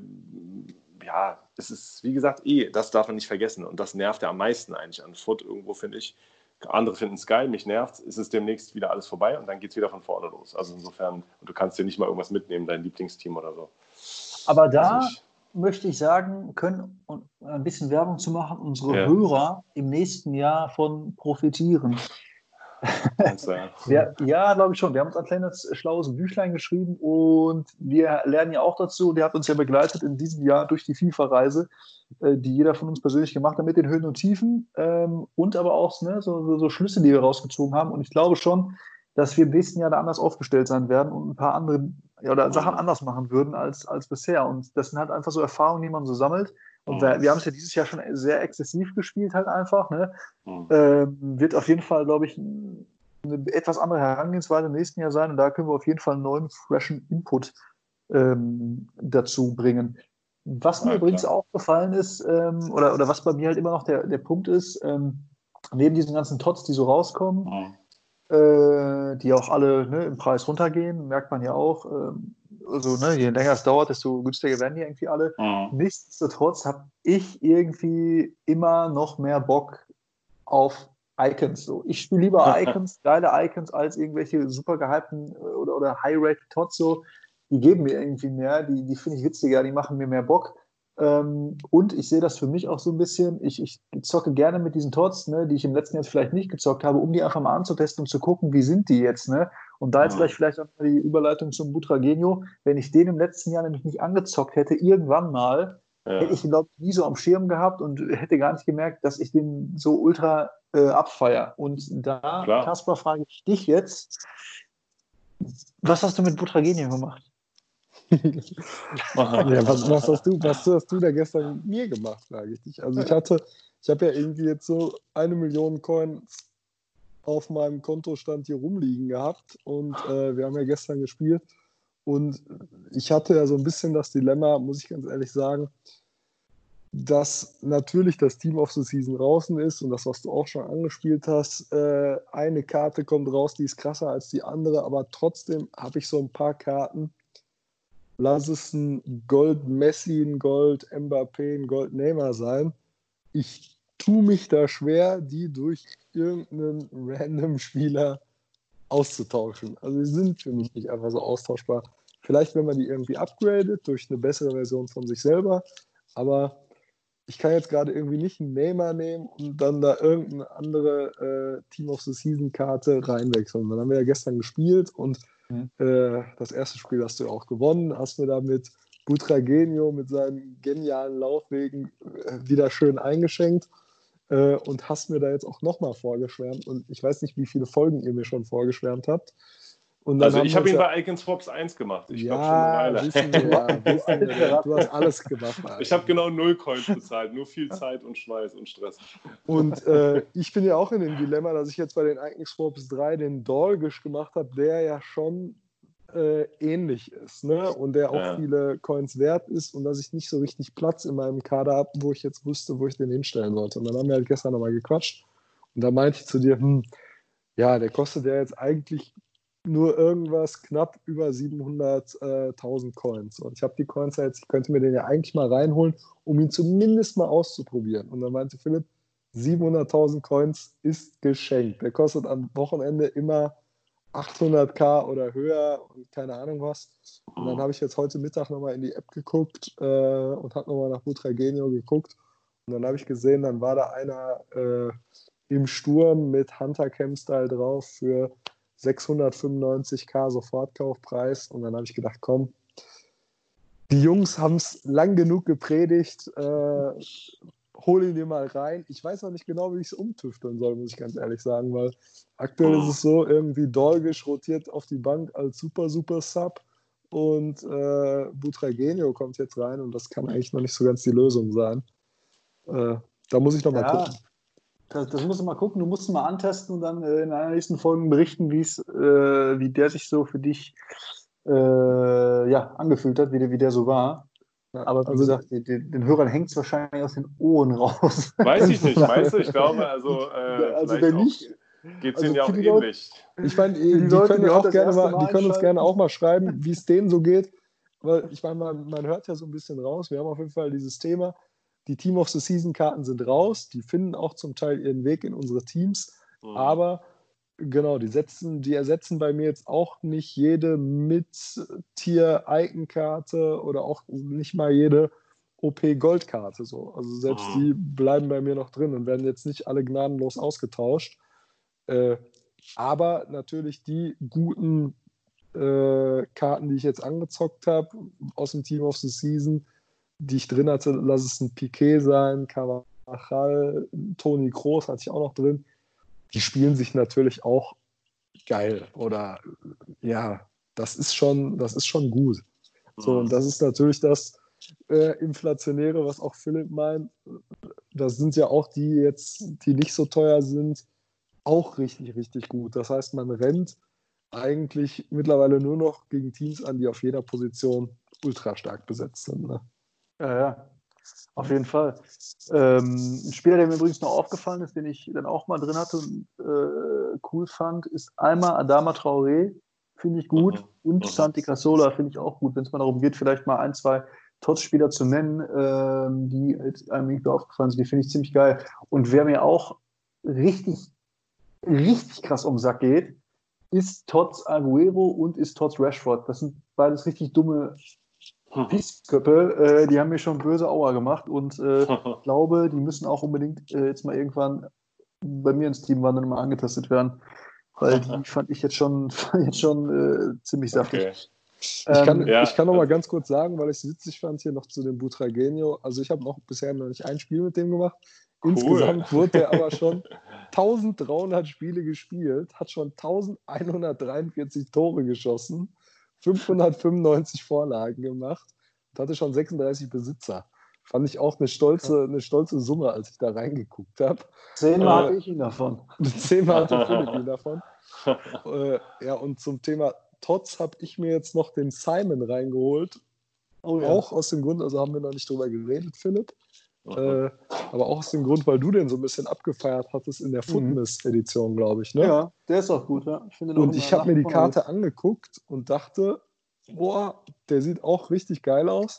ja, es ist, wie gesagt, eh, das darf man nicht vergessen. Und das nervt ja am meisten eigentlich an Foot irgendwo, finde ich. Andere finden es geil, mich nervt es, ist demnächst wieder alles vorbei und dann geht es wieder von vorne los. Also insofern, und du kannst dir nicht mal irgendwas mitnehmen, dein Lieblingsteam oder so. Aber da Also ich, möchte ich sagen, können, um ein bisschen Werbung zu machen, unsere Ja. Hörer im nächsten Jahr von profitieren. meinst du, ja. Wir, ja, glaube ich schon. Wir haben uns ein kleines schlaues Büchlein geschrieben und wir lernen ja auch dazu, der hat uns ja begleitet in diesem Jahr durch die FIFA-Reise, äh, die jeder von uns persönlich gemacht hat, mit den Höhen und Tiefen ähm, und aber auch ne, so, so, so Schlüsse, die wir rausgezogen haben. Und ich glaube schon, dass wir im nächsten Jahr da anders aufgestellt sein werden und ein paar andere ja, oder Sachen Mhm. anders machen würden als, als bisher. Und das sind halt einfach so Erfahrungen, die man so sammelt. Und Mhm. wir, wir haben es ja dieses Jahr schon sehr exzessiv gespielt, halt einfach. Ne? Mhm. Ähm, wird auf jeden Fall, glaube ich, eine etwas andere Herangehensweise im nächsten Jahr sein und da können wir auf jeden Fall einen neuen, freshen Input ähm, dazu bringen. Was mir Ja, übrigens klar. aufgefallen ist, ähm, oder, oder was bei mir halt immer noch der, der Punkt ist, ähm, neben diesen ganzen Tots, die so rauskommen, Mhm. äh, die auch alle ne, im Preis runtergehen, merkt man ja auch. Ähm, also, ne, je länger es dauert, desto günstiger werden die irgendwie alle. Mhm. Nichtsdestotrotz habe ich irgendwie immer noch mehr Bock auf Icons. So. Ich spiele lieber Icons, geile Icons, als irgendwelche super gehypten oder, oder high-rated Tots. So. Die geben mir irgendwie mehr, die, die finde ich witziger, die machen mir mehr Bock. Ähm, und ich sehe das für mich auch so ein bisschen. Ich, ich zocke gerne mit diesen Tots, ne, die ich im letzten Jahr vielleicht nicht gezockt habe, um die einfach mal anzutesten und zu gucken, wie sind die jetzt. Ne? Und da jetzt Mhm. gleich vielleicht auch mal die Überleitung zum Butragenio. Wenn ich den im letzten Jahr nämlich nicht angezockt hätte, irgendwann mal, hätte Ja. ich den, glaube ich, nie so am Schirm gehabt und hätte gar nicht gemerkt, dass ich den so ultra äh, abfeier. Und da, Klar. Kaspar, frage ich dich jetzt, was hast du mit Butragenio gemacht? Ja, was, was, hast du, was hast du da gestern mit mir gemacht, frage ich dich. Also ich hatte, ich habe ja irgendwie jetzt so eine Million Coins auf meinem Kontostand hier rumliegen gehabt und äh, wir haben ja gestern gespielt Und ich hatte ja so ein bisschen das Dilemma, muss ich ganz ehrlich sagen, dass natürlich das Team of the Season draußen ist und das, was du auch schon angespielt hast, äh, eine Karte kommt raus, die ist krasser als die andere, aber trotzdem habe ich so ein paar Karten, lass es ein Gold Messi, ein Gold Mbappé, ein Gold Neymar sein. Ich tue mich da schwer, die durch irgendeinen random Spieler auszutauschen. Also die sind für mich nicht einfach so austauschbar. Vielleicht, wenn man die irgendwie upgradet durch eine bessere Version von sich selber, aber ich kann jetzt gerade irgendwie nicht einen Neymar nehmen und dann da irgendeine andere äh, Team of the Season Karte reinwechseln. Dann haben wir ja gestern gespielt und mhm. äh, das erste Spiel hast du ja auch gewonnen, hast mir da mit Butragueño mit seinen genialen Laufwegen äh, wieder schön eingeschenkt äh, und hast mir da jetzt auch nochmal vorgeschwärmt und ich weiß nicht, wie viele Folgen ihr mir schon vorgeschwärmt habt. Und dann also ich habe ihn ja, bei Icon Swaps eins gemacht. Ich ja, glaube schon eine Weile. Wissen wir, ja, wissen wir, du hast alles gemacht. Alter. Ich habe genau null Coins bezahlt, nur viel Zeit und Schweiß und Stress. Und äh, ich bin ja auch in dem Dilemma, dass ich jetzt bei den Icon Swaps drei den Dolgish gemacht habe, der ja schon äh, ähnlich ist, ne? Und der auch ja. viele Coins wert ist und dass ich nicht so richtig Platz in meinem Kader habe, wo ich jetzt wüsste, wo ich den hinstellen sollte. Und dann haben wir halt gestern nochmal gequatscht und da meinte ich zu dir, hm, ja, der kostet ja jetzt eigentlich nur irgendwas knapp über siebenhunderttausend Coins. Und ich habe die Coins jetzt, ich könnte mir den ja eigentlich mal reinholen, um ihn zumindest mal auszuprobieren. Und dann meinte Philipp, siebenhunderttausend Coins ist geschenkt. Der kostet am Wochenende immer achthunderttausend oder höher und keine Ahnung was. Und dann habe ich jetzt heute Mittag nochmal in die App geguckt äh, und habe nochmal nach Butragueño geguckt. Und dann habe ich gesehen, dann war da einer äh, im Sturm mit Hunter Chem-Style drauf für sechshundertfünfundneunzigtausend Sofortkaufpreis und dann habe ich gedacht, komm, die Jungs haben es lang genug gepredigt, äh, hol ihn dir mal rein. Ich weiß noch nicht genau, wie ich es umtüfteln soll, muss ich ganz ehrlich sagen, weil aktuell ist es so, irgendwie Dolgish rotiert auf die Bank als super, super Sub und äh, Butragueño kommt jetzt rein und das kann eigentlich noch nicht so ganz die Lösung sein. Äh, da muss ich noch mal ja. gucken. Das, das musst du mal gucken, du musst es mal antesten und dann äh, in einer nächsten Folge berichten, wie's, äh, wie der sich so für dich äh, ja, angefühlt hat, wie der, wie der so war. Ja, aber wie also, gesagt, den, den Hörern hängt es wahrscheinlich aus den Ohren raus. Weiß ich nicht, meinst du? Ich glaube, also, äh, also wenn nicht, geht es also ihnen ja auch ähnlich. Leute, ich meine, die, die Leute, können, die auch gerne mal, die können uns gerne auch mal schreiben, wie es denen so geht. Weil ich meine, man, man hört ja so ein bisschen raus, wir haben auf jeden Fall dieses Thema, die Team of the Season Karten sind raus, die finden auch zum Teil ihren Weg in unsere Teams, mhm. aber genau, die, setzen, die ersetzen bei mir jetzt auch nicht jede Mid-Tier-Icon-Karte oder auch nicht mal jede O P-Gold-Karte. So. Also selbst mhm. die bleiben bei mir noch drin und werden jetzt nicht alle gnadenlos ausgetauscht. Äh, aber natürlich die guten äh, Karten, die ich jetzt angezockt habe aus dem Team of the Season, die ich drin hatte, lass es ein Piqué sein, Carvajal, Toni Kroos hatte ich auch noch drin. Die spielen sich natürlich auch geil. Oder ja, das ist schon, das ist schon gut. So, und das ist natürlich das äh, Inflationäre, was auch Philipp meint. Das sind ja auch die jetzt, die nicht so teuer sind, auch richtig, richtig gut. Das heißt, man rennt eigentlich mittlerweile nur noch gegen Teams an, die auf jeder Position ultra stark besetzt sind. Ne? Ja, ja, auf jeden Fall. Ähm, ein Spieler, der mir übrigens noch aufgefallen ist, den ich dann auch mal drin hatte und äh, cool fand, ist einmal Adama Traoré, finde ich gut, mhm. und mhm. Santi Cazorla finde ich auch gut, wenn es mal darum geht, vielleicht mal ein, zwei Top-Spieler zu nennen, ähm, die jetzt einem irgendwie aufgefallen sind, die finde ich ziemlich geil. Und wer mir auch richtig, richtig krass um den Sack geht, ist Tots Aguero und ist Tots Rashford. Das sind beides richtig dumme Pissköppe, äh, die haben mir schon böse Aua gemacht und äh, ich glaube, die müssen auch unbedingt äh, jetzt mal irgendwann bei mir ins Team wandern und mal angetestet werden, weil die fand ich jetzt schon, jetzt schon äh, ziemlich saftig. Okay. Ich kann, ähm, ja, ich kann noch mal ganz kurz sagen, weil ich es witzig fand hier noch zu dem Butragueño, also ich habe noch bisher noch nicht ein Spiel mit dem gemacht. Cool. Insgesamt wurde er aber schon dreizehnhundert Spiele gespielt, hat schon elfhundertdreiundvierzig Tore geschossen, fünfhundertfünfundneunzig Vorlagen gemacht und hatte schon sechsunddreißig Besitzer. Fand ich auch eine stolze, eine stolze Summe, als ich da reingeguckt habe. Zehnmal äh, hatte ich ihn davon. Zehnmal hatte Philipp ihn davon. äh, ja, und zum Thema Tots habe ich mir jetzt noch den Simon reingeholt. Oh, ja. Auch aus dem Grund, also haben wir noch nicht drüber geredet, Philipp. Äh, aber auch aus dem Grund, weil du den so ein bisschen abgefeiert hattest in der Footness-Edition, glaube ich. Ne? Ja, der ist auch gut. Ja. Ich finde den auch Und ich immer habe mir die nach wie vor Karte gut. angeguckt und dachte, boah, der sieht auch richtig geil aus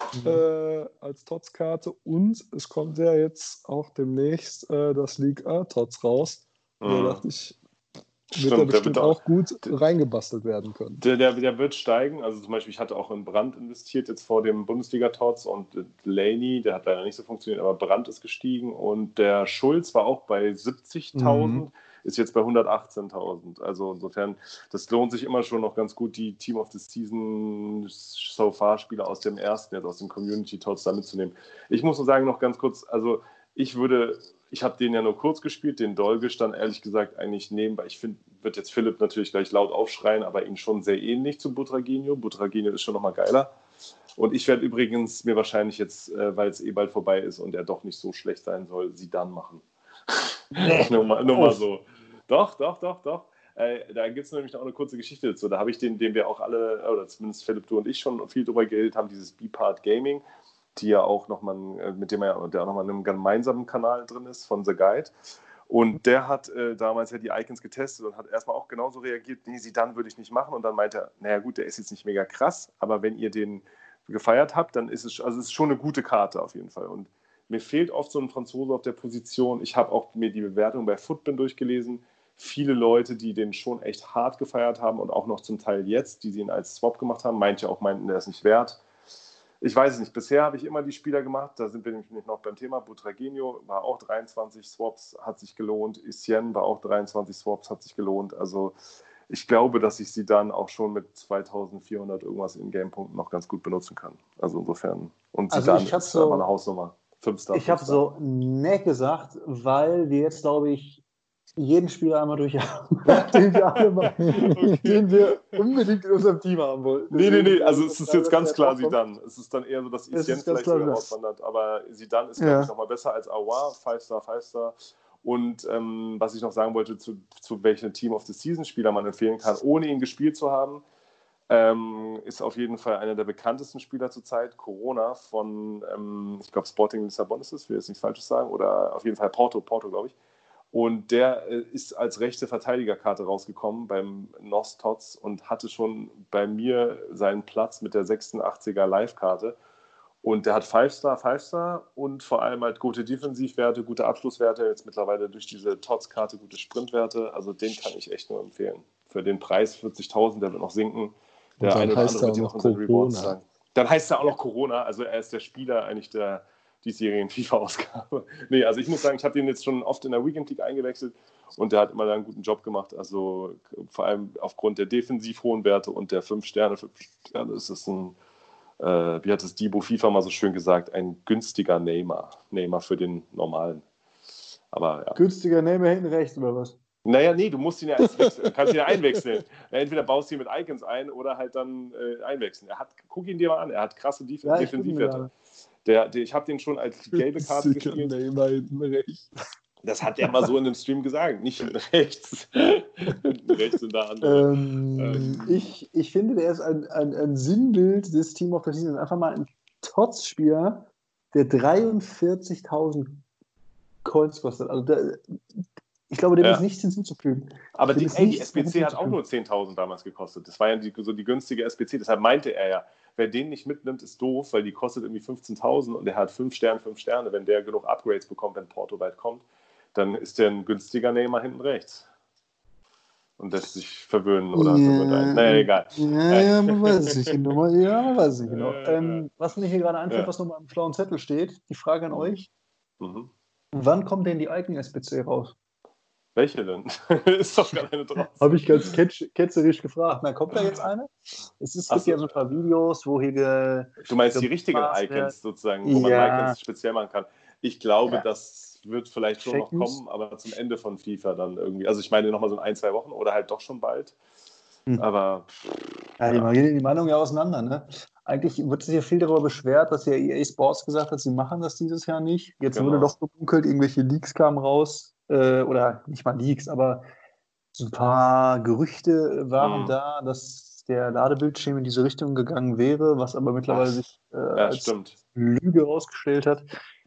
äh, als Tots-Karte. Und es kommt ja jetzt auch demnächst äh, das League A Tots raus. Und da dachte ich, wird Stimmt, er der bestimmt wird auch- auch gut reingebastelt werden können. Der, der, der wird steigen. Also zum Beispiel, ich hatte auch in Brandt investiert jetzt vor dem Bundesliga-Tots und äh, Delaney, der hat leider nicht so funktioniert, aber Brandt ist gestiegen und der Schulz war auch bei siebzigtausend, ist jetzt bei hundertachtzehntausend. Also insofern, das lohnt sich immer schon noch ganz gut, die Team of the Season so far Spieler aus dem ersten, jetzt aus dem Community-Tots da mitzunehmen. Ich muss nur sagen, noch ganz kurz, also ich würde, ich habe den ja nur kurz gespielt, den Dolgisch dann ehrlich gesagt eigentlich nehmen, weil ich finde, wird jetzt Philipp natürlich gleich laut aufschreien, aber ihn schon sehr ähnlich zu Butragueño. Butragueño ist schon nochmal geiler. Und ich werde übrigens mir wahrscheinlich jetzt, äh, weil es eh bald vorbei ist und er doch nicht so schlecht sein soll, Zidane machen. nur, mal, nur mal so. Doch, doch, doch, doch. Äh, da gibt es nämlich noch eine kurze Geschichte dazu. Da habe ich den, den wir auch alle, oder zumindest Philipp, du und ich schon viel drüber geredet haben, dieses B-Part Gaming, die ja auch nochmal, mit dem er der auch nochmal in einem gemeinsamen Kanal drin ist von The Guide. Und der hat äh, damals ja die Icons getestet und hat erstmal auch genauso reagiert, nee, Zidane würde ich nicht machen. Und dann meinte er, naja gut, der ist jetzt nicht mega krass, aber wenn ihr den gefeiert habt, dann ist es, also es ist schon eine gute Karte auf jeden Fall. Und mir fehlt oft so ein Franzose auf der Position. Ich habe auch mir die Bewertung bei Footbin durchgelesen. Viele Leute, die den schon echt hart gefeiert haben und auch noch zum Teil jetzt, die ihn als Swap gemacht haben, manche auch meinten, der ist nicht wert. Ich weiß es nicht. Bisher habe ich immer die Spieler gemacht. Da sind wir nämlich noch beim Thema. Butragueño war auch dreiundzwanzig Swaps, hat sich gelohnt. Etienne war auch dreiundzwanzig Swaps, hat sich gelohnt. Also ich glaube, dass ich sie dann auch schon mit zweitausendvierhundert irgendwas in Gamepunkten noch ganz gut benutzen kann. Also insofern. Und Also Zidane ich hab ist so- aber eine Hausnummer. Fünf Star. Ich habe so nett gesagt, weil wir jetzt, glaube ich, jeden Spieler einmal durch haben, den wir, alle mal, den wir unbedingt in unserem Team haben wollen. Nee, nee, nee, Deswegen, also glaube es ich, ist jetzt ganz der klar draufkommt. Zidane. Es ist dann eher so, dass Es ist Etienne ganz vielleicht klar sogar das. rauswandert, aber Zidane ist, glaube Ja. ich, nochmal besser als Aouar, Five Star, Five Star. Und ähm, was ich noch sagen wollte, zu, zu welchem Team of the Season Spieler man empfehlen kann, ohne ihn gespielt zu haben, ähm, ist auf jeden Fall einer der bekanntesten Spieler zurzeit, Corona von, ähm, ich glaube, Sporting Lissabon ist es, will jetzt nichts Falsches sagen, oder auf jeden Fall Porto, Porto, glaube ich. Und der äh, ist als rechte Verteidigerkarte rausgekommen beim N O S Tots und hatte schon bei mir seinen Platz mit der sechsundachtziger Live-Karte. Und der hat Five Star, Five Star und vor allem halt gute Defensivwerte, gute Abschlusswerte, jetzt mittlerweile durch diese Tots-Karte gute Sprintwerte. Also den kann ich echt nur empfehlen. Für den Preis vierzigtausend, der wird noch sinken. Der dann eine oder heißt andere er wird ihn auch noch in seinen noch Rewards Corona. sagen. Dann heißt er auch noch Corona, also er ist der Spieler eigentlich der diesjährigen FIFA-Ausgabe. Nee, also ich muss sagen, ich habe den jetzt schon oft in der Weekend League eingewechselt und der hat immer einen guten Job gemacht. Also vor allem aufgrund der defensiv hohen Werte und der fünf Sterne, fünf Sterne ist es ein, äh, wie hat es Dibo FIFA mal so schön gesagt, ein günstiger Neymar. Neymar für den normalen. Aber ja. Günstiger Name hinten rechts oder was? Naja, nee, du musst ihn ja erst wechseln. Du kannst ihn ja einwechseln. Entweder baust du ihn mit Icons ein oder halt dann äh, einwechseln. Er hat, guck ihn dir mal an, er hat krasse Def Ja, ich guck ihn mir Defensivwerte. an. Der, der, ich habe den schon als gelbe Karte Sicher gespielt. Neymar hinten rechts. Das hat er mal so in dem Stream gesagt. Nicht hinten rechts. Hinten rechts sind da andere. Ähm, Ähm. ich, ich finde, der ist ein, ein, ein Sinnbild des Team of the Season. Einfach mal ein Tots-Spieler, der dreiundvierzigtausend Coins kostet. Also der, ich glaube, dem Ja. ist nichts hinzuzufügen. Aber Dem die, ist ey, die nichts S B C hat auch hinzuzufügen. nur zehntausend damals gekostet. Das war ja die, so die günstige S B C. Deshalb meinte er ja, wer den nicht mitnimmt, ist doof, weil die kostet irgendwie fünfzehntausend und der hat fünf Sterne, fünf Sterne. Wenn der genug Upgrades bekommt, wenn Porto bald kommt, dann ist der ein günstiger Neymar hinten rechts. Und lässt sich verwöhnen oder Ja. verwöhnt ein. Naja, egal. Ja, ja, man weiß es nicht genau. Ja, man weiß es nicht genau. Äh, Ähm, was mir hier gerade einfällt, ja. was nochmal am schlauen Zettel steht, die Frage an Mhm. euch: Mhm. Wann kommt denn die Icon-S B C raus? Welche denn? Ist doch gar keine draußen. Habe ich ganz ketz ketzerisch gefragt. Na, kommt da jetzt eine? Es ist, Ach gibt so. ja so ein paar Videos, wo hier ge Du meinst die richtigen gemacht Icons wird. sozusagen, wo man Ja. Icons speziell machen kann. Ich glaube, Ja. das wird vielleicht schon noch Checkens. kommen, aber zum Ende von FIFA dann irgendwie. Also ich meine nochmal so in ein, zwei Wochen oder halt doch schon bald. Hm. Aber Ja, die Ja. gehen die Meinungen ja auseinander. Ne? Eigentlich wird sich ja viel darüber beschwert, dass ja E A Sports gesagt hat, sie machen das dieses Jahr nicht. Jetzt Genau. wurde doch gemunkelt, irgendwelche Leaks kamen raus. Äh, oder nicht mal Leaks, aber so ein paar Gerüchte waren Mhm. da, dass der Ladebildschirm in diese Richtung gegangen wäre, was aber mittlerweile Ach, sich äh, ja, als stimmt. Lüge herausgestellt hat.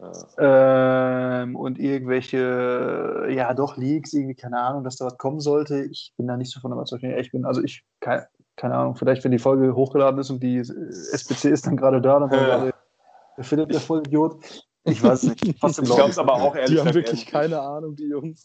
Ja. Ähm, und irgendwelche, ja doch, Leaks, irgendwie, keine Ahnung, dass da was kommen sollte. Ich bin da nicht so von überzeugt. Nee, ich bin, also ich, keine, keine Ahnung, vielleicht, wenn die Folge hochgeladen ist und die S P C ist dann gerade da, dann sagen wir alle, der Philipp, der Vollidiot. Ich weiß nicht. Trotzdem Ich glaube glaube es aber auch ehrlich Die haben gesagt wirklich eher nicht. keine Ahnung, die Jungs.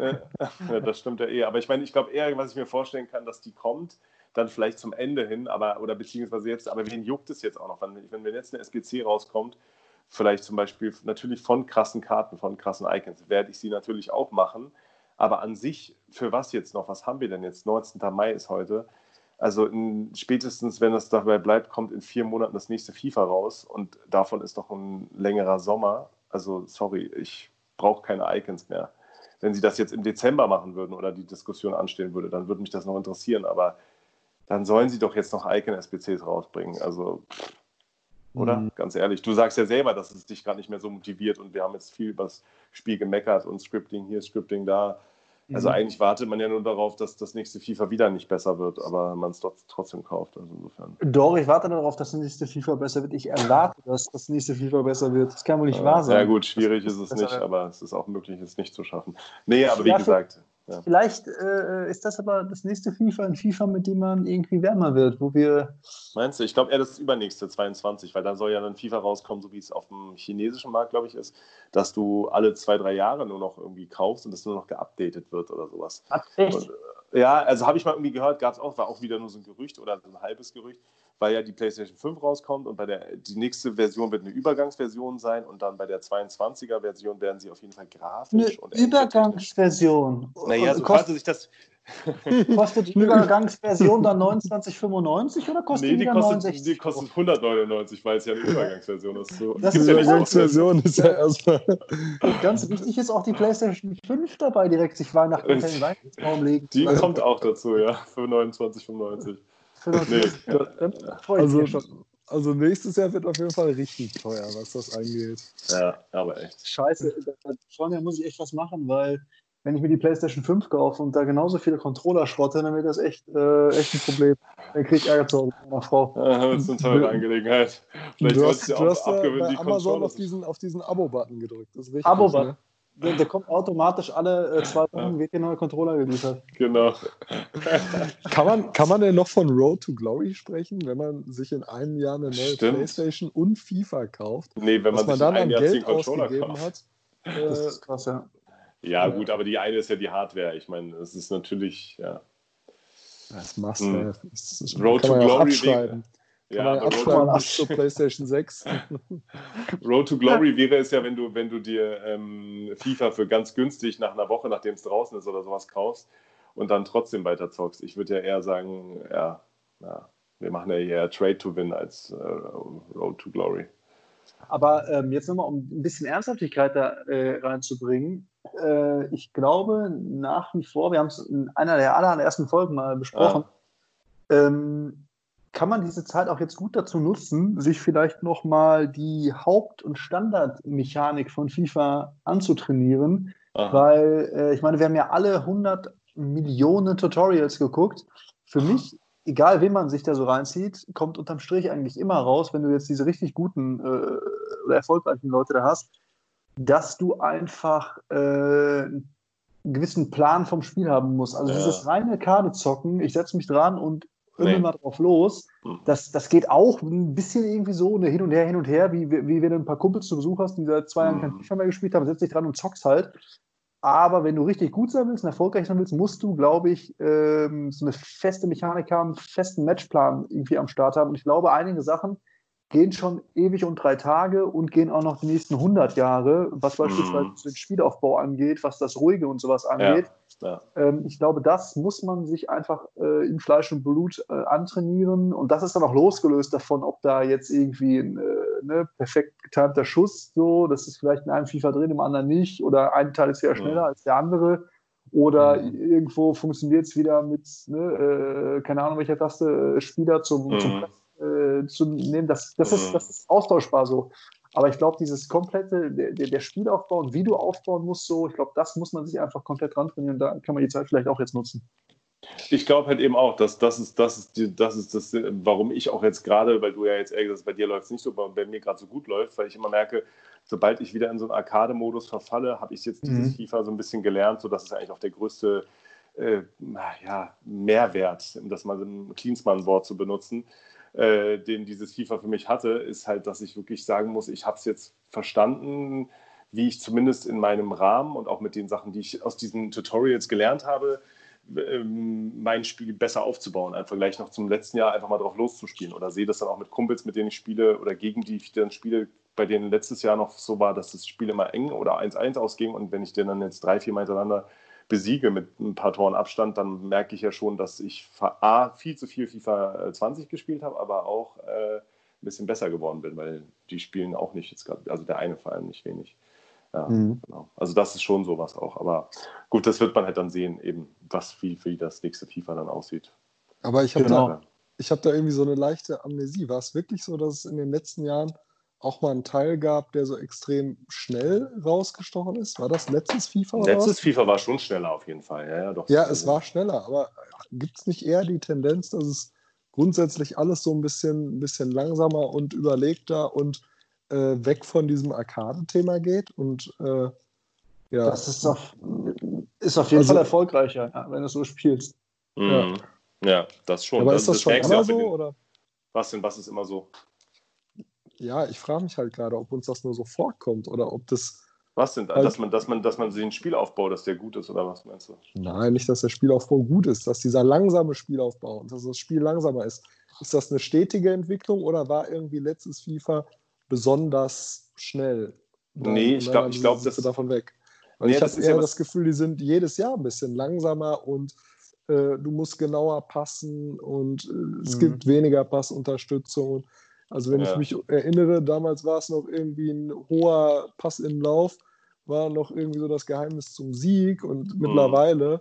Ja, das stimmt ja eh. Aber ich meine, ich glaube eher, was ich mir vorstellen kann, dass die kommt, dann vielleicht zum Ende hin, aber oder beziehungsweise jetzt, aber wen juckt es jetzt auch noch? Wenn, wenn jetzt eine S P C rauskommt, vielleicht zum Beispiel natürlich von krassen Karten, von krassen Icons, werde ich sie natürlich auch machen. Aber an sich, für was jetzt noch? Was haben wir denn jetzt? neunzehnter Mai ist heute. Also in, spätestens, wenn das dabei bleibt, kommt in vier Monaten das nächste FIFA raus und davon ist doch ein längerer Sommer. Also sorry, ich brauche keine Icons mehr. Wenn sie das jetzt im Dezember machen würden oder die Diskussion anstehen würde, dann würde mich das noch interessieren. Aber dann sollen sie doch jetzt noch Icon-S P Cs rausbringen. Also, oder? Mhm. Ganz ehrlich. Du sagst ja selber, dass es dich gerade nicht mehr so motiviert und wir haben jetzt viel über das Spiel gemeckert und Scripting hier, Scripting da. Also Mhm. eigentlich wartet man ja nur darauf, dass das nächste FIFA wieder nicht besser wird, aber man es trotzdem kauft. Also insofern. Doch, ich warte darauf, dass das nächste FIFA besser wird. Ich erwarte, dass das nächste FIFA besser wird. Das kann wohl nicht wahr sein. Ja gut, schwierig ist es nicht, aber es ist auch möglich, es nicht zu schaffen. Nee, aber wie gesagt. Ja. Vielleicht äh, ist das aber das nächste FIFA ein FIFA, mit dem man irgendwie wärmer wird, wo wir... Meinst du? Ich glaube eher das übernächste, zweiundzwanzig, weil da soll ja dann FIFA rauskommen, so wie es auf dem chinesischen Markt, glaube ich, ist, dass du alle zwei, drei Jahre nur noch irgendwie kaufst und das nur noch geupdatet wird oder sowas. Ach, echt? Und, ja, also habe ich mal irgendwie gehört, gab es auch, war auch wieder nur so ein Gerücht oder so ein halbes Gerücht, weil ja die PlayStation fünf rauskommt und bei der die nächste Version wird eine Übergangsversion sein und dann bei der zweiundzwanziger Version werden sie auf jeden Fall grafisch eine und Übergangsversion. Naja, so kostet, konnte sich das... kostet die Übergangsversion dann neunundzwanzig fünfundneunzig oder kostet nee, die die wieder kostet, neunundsechzig? die kostet hundertneunundneunzig, weil es ja eine Übergangsversion ist. So. Das Die ist ja nicht Übergangsversion ist ja erstmal. Ganz wichtig ist auch die PlayStation fünf dabei, direkt sich Weihnachten unter den Weihnachtsbaum legen. Die kommt auch dazu, ja, für neunundzwanzig fünfundneunzig. Nee. Dann freue ich Also, mich schon. also nächstes Jahr wird auf jeden Fall richtig teuer, was das angeht. Ja, aber echt. Scheiße, schon da muss ich echt was machen, weil wenn ich mir die PlayStation fünf kaufe und da genauso viele Controller schrotte, dann wird das echt, äh, echt ein Problem. Dann kriege ich Ärger zu Hause mit meiner Frau. Ja, das ist eine teure Angelegenheit. Vielleicht Du solltest hast, du du auch hast ja abgewöhnen, bei die Amazon Controller auf diesen, auf diesen Abo-Button gedrückt. Das ist richtig. Abo-Button. Ne? Der, der kommt automatisch alle äh, zwei Wochen, wird dir neuer Controller geliefert. Genau. Kann man, kann man denn noch von Road to Glory sprechen, wenn man sich in einem Jahr eine neue Stimmt. PlayStation und FIFA kauft? Nee, wenn was man, man sich dann in an einem Jahr zehn Geld Controller ausgegeben kauft. hat. Das Äh, ist krass, ja. Ja, gut, aber die eine ist ja die Hardware. Ich meine, es ist natürlich, ja. das must Hm. have. Das, das Road kann to man ja auch Glory abschreiben. Kann Ja, man ja aber Road abschreiben to- bis zur PlayStation sechs. Road to Glory wäre es ja, wenn du, wenn du dir ähm, FIFA für ganz günstig nach einer Woche, nachdem es draußen ist oder sowas kaufst und dann trotzdem weiter zockst. Ich würde ja eher sagen, ja, ja, wir machen ja eher Trade to Win als äh, Road to Glory. Aber ähm, jetzt nochmal, um ein bisschen Ernsthaftigkeit da äh, reinzubringen. Äh, ich glaube nach wie vor, wir haben es in einer der allerersten Folgen mal besprochen, ähm, kann man diese Zeit auch jetzt gut dazu nutzen, sich vielleicht nochmal die Haupt- und Standardmechanik von FIFA anzutrainieren. Aha. Weil, äh, ich meine, wir haben ja alle hundert Millionen Tutorials geguckt. Für mich, egal wen man sich da so reinzieht, kommt unterm Strich eigentlich immer raus, wenn du jetzt diese richtig guten äh, oder erfolgreichen Leute da hast, dass du einfach äh, einen gewissen Plan vom Spiel haben musst. Also Ja. dieses reine Karte zocken, ich setze mich dran und Nee. immer mal drauf los. Hm. Das, das geht auch ein bisschen irgendwie so, eine hin und her, hin und her, wie, wie wenn du ein paar Kumpels zu Besuch hast, die seit zwei Jahren kein Hm. FIFA mehr gespielt haben, setzt dich dran und zockst halt. Aber wenn du richtig gut sein willst und erfolgreich sein willst, musst du, glaube ich, ähm, so eine feste Mechanik haben, einen festen Matchplan irgendwie am Start haben. Und ich glaube, einige Sachen gehen schon ewig und drei Tage und gehen auch noch die nächsten hundert Jahre, was beispielsweise Hm. den Spielaufbau angeht, was das Ruhige und sowas angeht. Ja. Ähm, ich glaube, das muss man sich einfach äh, in Fleisch und Blut äh, antrainieren. Und das ist dann auch losgelöst davon, ob da jetzt irgendwie ein äh, ne, perfekt getimter Schuss, so, das ist vielleicht in einem FIFA drin, im anderen nicht. Oder ein Teil ist ja schneller Mhm. als der andere. Oder Mhm. irgendwo funktioniert es wieder mit, ne, äh, keine Ahnung, welcher Taste, äh, Spieler zum, Mhm. zum äh, zu nehmen. Das, das, ist, Mhm. das ist austauschbar so. Aber ich glaube, dieses komplette, der, der Spielaufbau und wie du aufbauen musst, so, ich glaube, das muss man sich einfach komplett dran trainieren. Da kann man die Zeit vielleicht auch jetzt nutzen. Ich glaube halt eben auch, dass das ist, das ist, die, das ist das, warum ich auch jetzt gerade, weil du ja jetzt eher gesagt hast, bei dir läuft es nicht so, aber bei mir gerade so gut läuft, weil ich immer merke, sobald ich wieder in so einen Arcade-Modus verfalle, habe ich jetzt dieses Mhm. FIFA so ein bisschen gelernt, so dass es eigentlich auch der größte äh, ja, Mehrwert, um das mal so ein Klinsmann-Wort zu benutzen, äh, den dieses FIFA für mich hatte, ist halt, dass ich wirklich sagen muss, ich habe es jetzt verstanden, wie ich zumindest in meinem Rahmen und auch mit den Sachen, die ich aus diesen Tutorials gelernt habe, mein Spiel besser aufzubauen, im Vergleich noch zum letzten Jahr einfach mal drauf loszuspielen. Oder sehe das dann auch mit Kumpels, mit denen ich spiele oder gegen die ich dann spiele, bei denen letztes Jahr noch so war, dass das Spiel immer eng oder eins eins ausging und wenn ich den dann jetzt drei, vier Mal hintereinander besiege mit ein paar Toren Abstand, dann merke ich ja schon, dass ich A, viel zu viel FIFA zwanzig gespielt habe, aber auch äh, ein bisschen besser geworden bin, weil die spielen auch nicht jetzt gerade, also der eine vor allem nicht wenig. Ja, Mhm. genau. Also das ist schon sowas auch. Aber gut, das wird man halt dann sehen, eben, was wie, wie das nächste FIFA dann aussieht. Aber ich habe Genau. da, ich hab da irgendwie so eine leichte Amnesie. War es wirklich so, dass es in den letzten Jahren auch mal einen Teil gab, der so extrem schnell rausgestochen ist? War das letztes FIFA oder Letztes was? FIFA war schon schneller auf jeden Fall. Ja, ja, doch. Ja, es war schneller, aber gibt es nicht eher die Tendenz, dass es grundsätzlich alles so ein bisschen, ein bisschen langsamer und überlegter und äh, weg von diesem Arcade-Thema geht? Und äh, ja, Das ist auf, ist auf jeden Also- Fall erfolgreicher, ja, wenn du so spielst. Mhm. Ja, das schon. aber das, ist das, das schon merkst du ja immer auch mit so? den, Oder? was denn, was ist immer so? Ja, ich frage mich halt gerade, ob uns das nur so vorkommt oder ob das Was denn? Halt- Dass man, dass man, dass man den Spielaufbau, dass der gut ist, oder was meinst du? Nein, nicht, dass der Spielaufbau gut ist, dass dieser langsame Spielaufbau und dass das Spiel langsamer ist. Ist das eine stetige Entwicklung oder war irgendwie letztes FIFA besonders schnell? Dann, Nee, und ich dann glaube, haben ich sie, glaub, sind sie das. davon weg. Weil Nee, ich habe das ist ja eher was. das Gefühl, die sind jedes Jahr ein bisschen langsamer und äh, du musst genauer passen und äh, es Mhm. gibt weniger Passunterstützung. Also wenn ich Ja. mich erinnere, damals war es noch irgendwie ein hoher Pass in Lauf, war noch irgendwie so das Geheimnis zum Sieg und Mhm. mittlerweile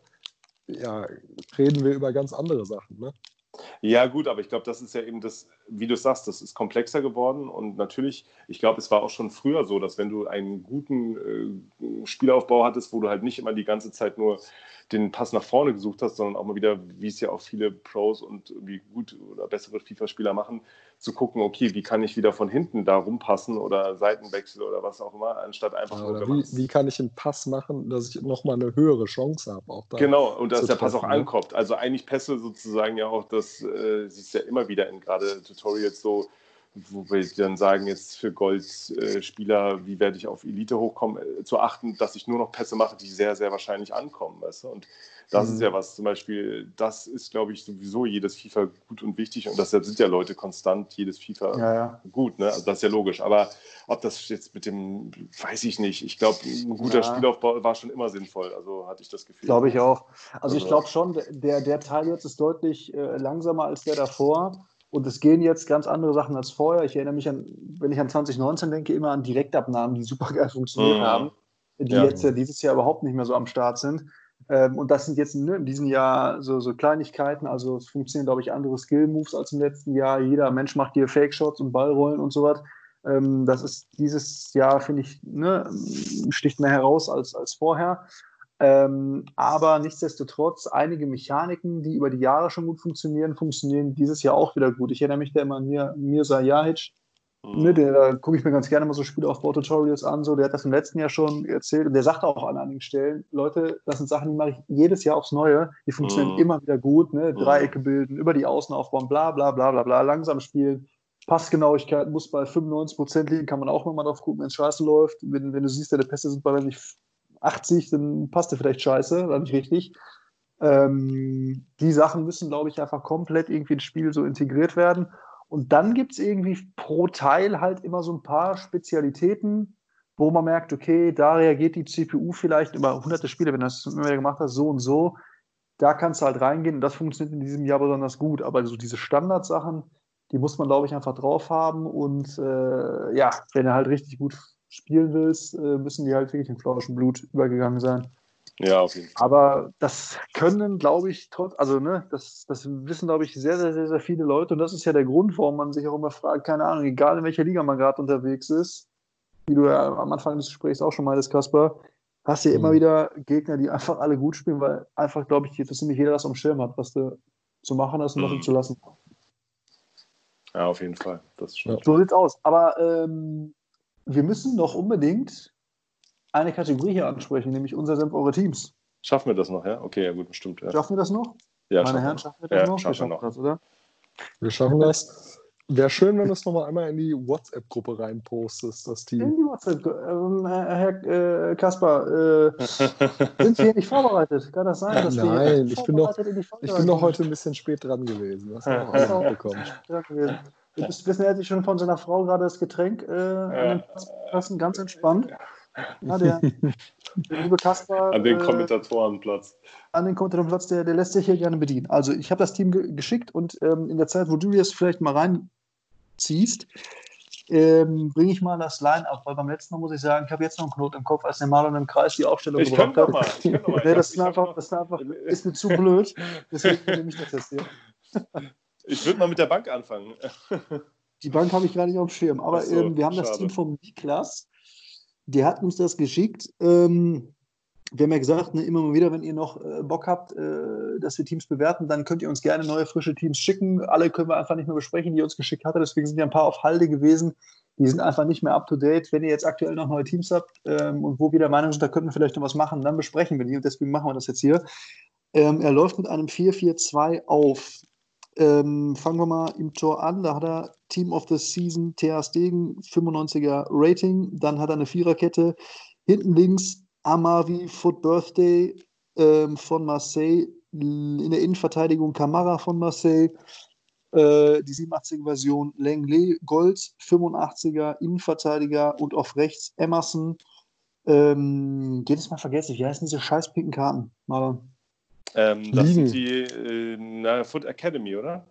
ja, reden wir über ganz andere Sachen. Ne? Ja, gut, aber ich glaube, das ist ja eben das, wie du sagst, das ist komplexer geworden und natürlich, ich glaube, es war auch schon früher so, dass wenn du einen guten äh, Spielaufbau hattest, wo du halt nicht immer die ganze Zeit nur den Pass nach vorne gesucht hast, sondern auch mal wieder, wie es ja auch viele Pros und wie gut oder bessere FIFA-Spieler machen, zu gucken, okay, wie kann ich wieder von hinten da rumpassen oder Seitenwechsel oder was auch immer, anstatt einfach Ja, nur, oder wenn man wie, es wie kann ich einen Pass machen, dass ich nochmal eine höhere Chance habe, auch da Genau, und dass zu der Pass auch treffen, ne? ankommt. Also eigentlich Pässe sozusagen ja auch, das äh, siehst du ja immer wieder in gerade Tutorials so, wo wir dann sagen, jetzt für Goldspieler, äh, wie werde ich auf Elite hochkommen, äh, zu achten, dass ich nur noch Pässe mache, die sehr, sehr wahrscheinlich ankommen. Weißt du? Und das Mhm. ist ja was zum Beispiel, das ist, glaube ich, sowieso jedes FIFA gut und wichtig und deshalb sind ja Leute konstant jedes FIFA Ja, ja. gut, ne? Also das ist ja logisch. Aber ob das jetzt mit dem, weiß ich nicht. Ich glaube, ein guter Ja. Spielaufbau war schon immer sinnvoll. Also hatte ich das Gefühl. Glaube ich auch. Also, Also- ich glaube schon, der, der Teil jetzt ist deutlich äh, langsamer als der davor. Und es gehen jetzt ganz andere Sachen als vorher. Ich erinnere mich an, wenn ich an zwanzig neunzehn denke, immer an Direktabnahmen, die super geil funktioniert Mhm. haben, die Ja. jetzt äh, dieses Jahr überhaupt nicht mehr so am Start sind. Ähm, und das sind jetzt ne, in diesem Jahr so, so Kleinigkeiten. Also es funktionieren, glaube ich, andere Skill-Moves als im letzten Jahr. Jeder Mensch macht hier Fake-Shots und Ballrollen und sowas. Ähm, das ist dieses Jahr, finde ich, ne, sticht mehr heraus als, als vorher. Ähm, aber nichtsdestotrotz, einige Mechaniken, die über die Jahre schon gut funktionieren, funktionieren dieses Jahr auch wieder gut. Ich erinnere mich da immer an Mir, Mirza Jahic, ne, der, da gucke ich mir ganz gerne mal so Spielaufbau-Tutorials an, so, der hat das im letzten Jahr schon erzählt und der sagte auch an einigen Stellen, Leute, das sind Sachen, die mache ich jedes Jahr aufs Neue, die funktionieren Mhm. immer wieder gut, ne, Dreiecke bilden, über die Außen aufbauen, bla bla bla bla bla, langsam spielen. Passgenauigkeit muss bei fünfundneunzig Prozent liegen, kann man auch nochmal drauf gucken, wenn es scheiße läuft. Wenn, wenn du siehst, deine Pässe sind bei weiß nicht, achtzig, dann passt der vielleicht scheiße, war nicht richtig. Ähm, die Sachen müssen, glaube ich, einfach komplett irgendwie ins Spiel so integriert werden. Und dann gibt es irgendwie pro Teil halt immer so ein paar Spezialitäten, wo man merkt, okay, da reagiert die C P U vielleicht über hunderte Spiele, wenn du das immer wieder gemacht hast, so und so. Da kannst du halt reingehen und das funktioniert in diesem Jahr besonders gut. Aber so diese Standardsachen, die muss man, glaube ich, einfach drauf haben. Und äh, ja, wenn du halt richtig gut spielen willst, äh, müssen die halt wirklich in Fleisch und Blut übergegangen sein. Ja, auf jeden Fall. Aber das können, glaube ich, trotz, also ne, das, das wissen, glaube ich, sehr, sehr, sehr, sehr viele Leute. Und das ist ja der Grund, warum man sich auch immer fragt, keine Ahnung, egal in welcher Liga man gerade unterwegs ist, wie du ja am Anfang des Gesprächs auch schon meintest, Kasper, hast du ja immer Mhm. wieder Gegner, die einfach alle gut spielen, weil einfach, glaube ich, dass ziemlich jeder das am Schirm hat, was du zu machen hast und was Mhm. ihm zu lassen. Ja, auf jeden Fall. Das stimmt. So sieht's aus. Aber ähm, wir müssen doch unbedingt eine Kategorie hier ansprechen, nämlich unser Senf, eure Teams. Schaffen wir das noch, ja? Okay, ja gut, stimmt. Ja, Schaffen wir das noch? ja Meine schaffen Herren, wir schaffen wir noch. das Ja, noch? schaffen wir schaffen noch. das, oder? Wir schaffen das. Wäre schön, wenn du es nochmal einmal in die WhatsApp-Gruppe reinpostest, das Team. In die WhatsApp. Ähm, Herr äh, Kaspar, äh, sind wir nicht vorbereitet? Kann das sein, dass Nein, wir ich bin, noch, vorbereitet in die Folge ich bin noch reinkommen? heute ein bisschen spät dran gewesen. Das haben wir Das ist auch auch mitbekommen. dran gewesen. Du bist wissen, er hat sich schon von seiner Frau gerade das Getränk äh, an den Platz lassen, ganz entspannt. Ja, der, der liebe Kaspar An den äh, Kommentatorenplatz. an den Kommentatorenplatz, der, der lässt sich hier gerne bedienen. Also ich habe das Team ge geschickt und ähm, in der Zeit, wo du jetzt vielleicht mal reinziehst, ähm, bringe ich mal das Line-Up, weil beim letzten Mal muss ich sagen, ich habe jetzt noch einen Knoten im Kopf, als der Marlon im Kreis die Aufstellung Ich gebracht könnte hat. doch mal. Ich könnte doch mal. Nee, Ich das, hab- ist ich hab einfach, noch- das ist einfach, ist mir zu blöd. Deswegen nehme ich das jetzt hier. Ich würde mal mit der Bank anfangen. Die Bank habe ich gar nicht auf dem Schirm. Aber Ach so, ähm, wir haben das schade. Team vom Niklas. Der hat uns das geschickt. Ähm, wir haben ja gesagt, ne, immer mal wieder, wenn ihr noch äh, Bock habt, äh, dass wir Teams bewerten, dann könnt ihr uns gerne neue, frische Teams schicken. Alle können wir einfach nicht mehr besprechen, die ihr uns geschickt hatte. Deswegen sind ja ein paar auf Halde gewesen. Die sind einfach nicht mehr up to date. Wenn ihr jetzt aktuell noch neue Teams habt ähm, und wo wir der Meinung sind, da könnten wir vielleicht noch was machen, dann besprechen wir die. Und deswegen machen wir das jetzt hier. Ähm, er läuft mit einem vier vier zwei auf. Ähm, fangen wir mal im Tor an. Da hat er Team of the Season Ter Stegen, fünfundneunziger Rating. Dann hat er eine Viererkette. Hinten links Amavi Foot Birthday ähm, von Marseille. In der Innenverteidigung Camara von Marseille. Äh, die siebenundachtziger Version Lenglet Gold, fünfundachtziger Innenverteidiger und auf rechts Emerson. Ähm, jedes Mal vergesse ich, wie heißen diese scheiß pinken Karten? Marlon. Ähm, das Liegen. sind die äh, na, Foot Academy, oder?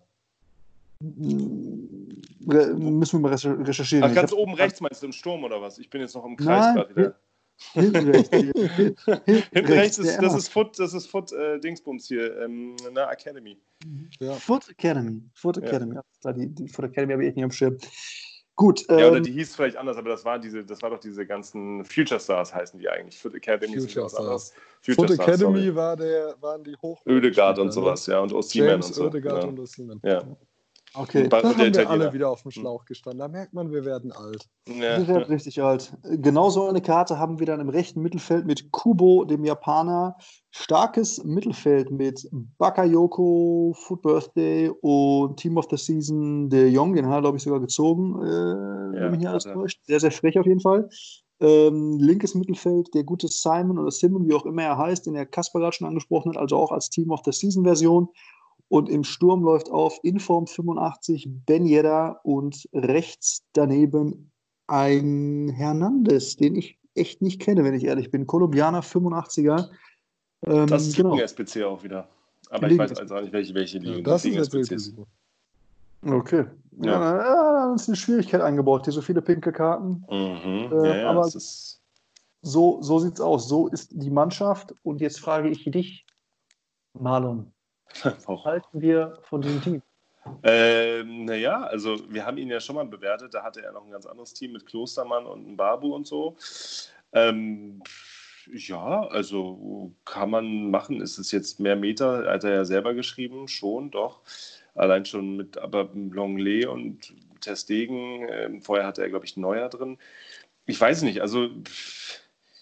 Re müssen wir mal recher- recherchieren. Ach, Ich ganz hab- oben rechts meinst du im Sturm oder was? Ich bin jetzt noch im Kreis Nein, gerade wieder. Hinten rechts. Hier. Hinten, Hinten rechts ist, der das Emma. ist Foot, das ist Foot äh, Dingsbums hier, ähm, na, Academy. Ja. Foot Academy. Foot Ja. Academy. Ja. Die, die Foot Academy habe ich echt nicht am Schirm. Gut. Ja, oder ähm, die hieß vielleicht anders, aber das war diese, das war doch diese ganzen Future Stars heißen die eigentlich. Foot Academy sind Future was anderes. Stars. Future Foot Stars, Academy sorry. war der, waren die Hoch. Oedegaard und sowas, ja, und Osimhen James, und so. Oedegaard ja. und Osimhen. Ja. okay. Ba- Da und der haben wir Italiener. alle wieder auf dem Schlauch gestanden. Da merkt man, wir werden alt. Ja. Wir werden richtig alt. Genauso eine Karte haben wir dann im rechten Mittelfeld mit Kubo, dem Japaner. Starkes Mittelfeld mit Bakayoko, Foot Birthday und Team of the Season De Jong. Den hat er, glaube ich, sogar gezogen, äh, Ja, wenn mich nicht alles hat er. täuscht. Sehr, sehr frech auf jeden Fall. Ähm, linkes Mittelfeld, der gute Simon oder Simon, wie auch immer er heißt, den der Kasper gerade schon angesprochen hat, also auch als Team of the Season Version. Und im Sturm läuft auf Inform fünfundachtzig Ben Yedda und rechts daneben ein Hernandez, den ich echt nicht kenne, wenn ich ehrlich bin. Kolumbianer, fünfundachtziger. Ähm, Das ist genau. Ligen-S P C auch wieder. Aber ich Ligen- weiß also auch nicht, welche, welche Ja, Ligen das ist Ligen-S P jetzt Cs. wirklich. Okay. Ja, Ja. na, ja, da ist eine Schwierigkeit eingebaut. Hier so viele pinke Karten. Mhm. Äh, ja, ja, aber- das ist. So, so sieht es aus. So ist die Mannschaft. Und jetzt frage ich dich, Marlon, auch. halten wir von diesem Team? Ähm, naja, also wir haben ihn ja schon mal bewertet, da hatte er noch ein ganz anderes Team mit Klostermann und Babu und so. Ähm, ja, also kann man machen. Ist es jetzt mehr Meter, hat er ja selber geschrieben, schon, doch. Allein schon mit aber Longley und Ter Stegen, ähm, vorher hatte er, glaube ich, Neuer drin. Ich weiß nicht, also pff,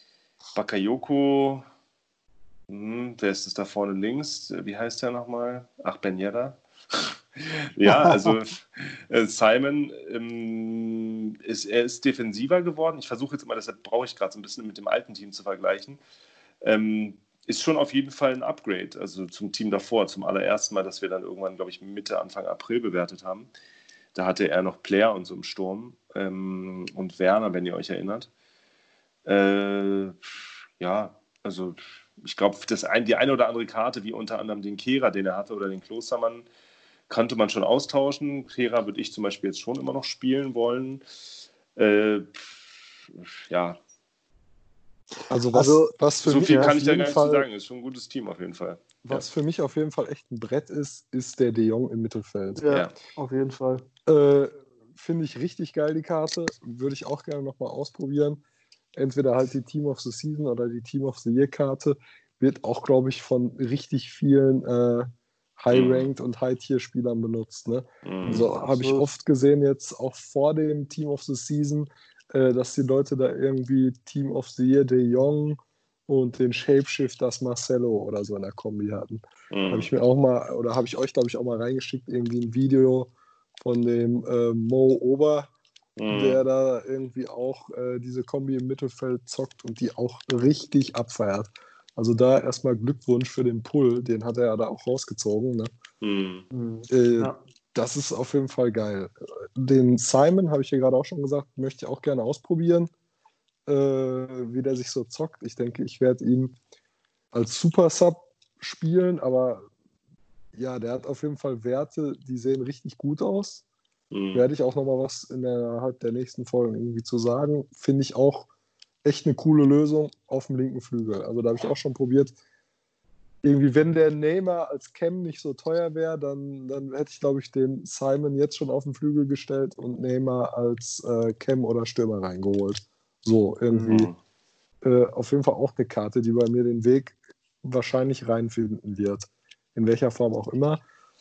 Bakayoko, hm, wer ist das da vorne links? Wie heißt der nochmal? Ach, Ben Yedda. Ja, also äh, Simon ähm, ist, er ist defensiver geworden. Ich versuche jetzt immer, deshalb brauche ich gerade so ein bisschen mit dem alten Team zu vergleichen. Ähm, ist schon auf jeden Fall ein Upgrade, also zum Team davor, zum allerersten Mal, dass wir dann irgendwann, glaube ich, Mitte, Anfang April bewertet haben. Da hatte er noch Player und so im Sturm ähm, und Werner, wenn ihr euch erinnert. Äh, ja, also ich glaube, das ein, die eine oder andere Karte, wie unter anderem den Kehrer, den er hatte, oder den Klostermann, könnte man schon austauschen. Kehrer würde ich zum Beispiel jetzt schon immer noch spielen wollen. Äh, ja. Also was, Also, was für So mich viel auf kann ich da jeden gar nicht Fall, zu sagen. Ist schon ein gutes Team auf jeden Fall. was für mich auf jeden Fall echt ein Brett ist, ist der De Jong im Mittelfeld. Ja, Ja. auf jeden Fall. Äh, Finde ich richtig geil, die Karte. Würde ich auch gerne nochmal ausprobieren. entweder halt die Team of the Season oder die Team of the Year Karte, wird auch, glaube ich, von richtig vielen äh, High-Ranked und High-Tier-Spielern benutzt. Ne? Mhm. Also habe ich oft gesehen, jetzt auch vor dem Team of the Season, äh, dass die Leute da irgendwie Team of the Year De Jong und den Shapeshifters Marcelo oder so in der Kombi hatten. Mhm. Habe ich mir auch mal, oder habe ich euch, glaube ich, auch mal reingeschickt, irgendwie ein Video von dem äh, Mo Ober, Mhm. der da irgendwie auch äh, diese Kombi im Mittelfeld zockt und die auch richtig abfeiert. Also da erstmal Glückwunsch für den Pull, den hat er ja da auch rausgezogen. Ne? Mhm. Äh, Ja. Das ist auf jeden Fall geil. Den Simon, habe ich hier gerade auch schon gesagt, möchte ich auch gerne ausprobieren, äh, wie der sich so zockt. Ich denke, ich werde ihn als Super Sub spielen, aber ja, der hat auf jeden Fall Werte, die sehen richtig gut aus. Mhm. Werde ich auch nochmal was innerhalb der nächsten Folgen irgendwie zu sagen. Finde ich auch echt eine coole Lösung auf dem linken Flügel. Also da habe ich auch schon probiert. Irgendwie, wenn der Neymar als Cam nicht so teuer wäre, dann, dann hätte ich, glaube ich, den Simon jetzt schon auf den Flügel gestellt und Neymar als äh, Cam oder Stürmer reingeholt. So, irgendwie. Mhm. Äh, auf jeden Fall auch eine Karte, die bei mir den Weg wahrscheinlich reinfinden wird. In welcher Form auch immer.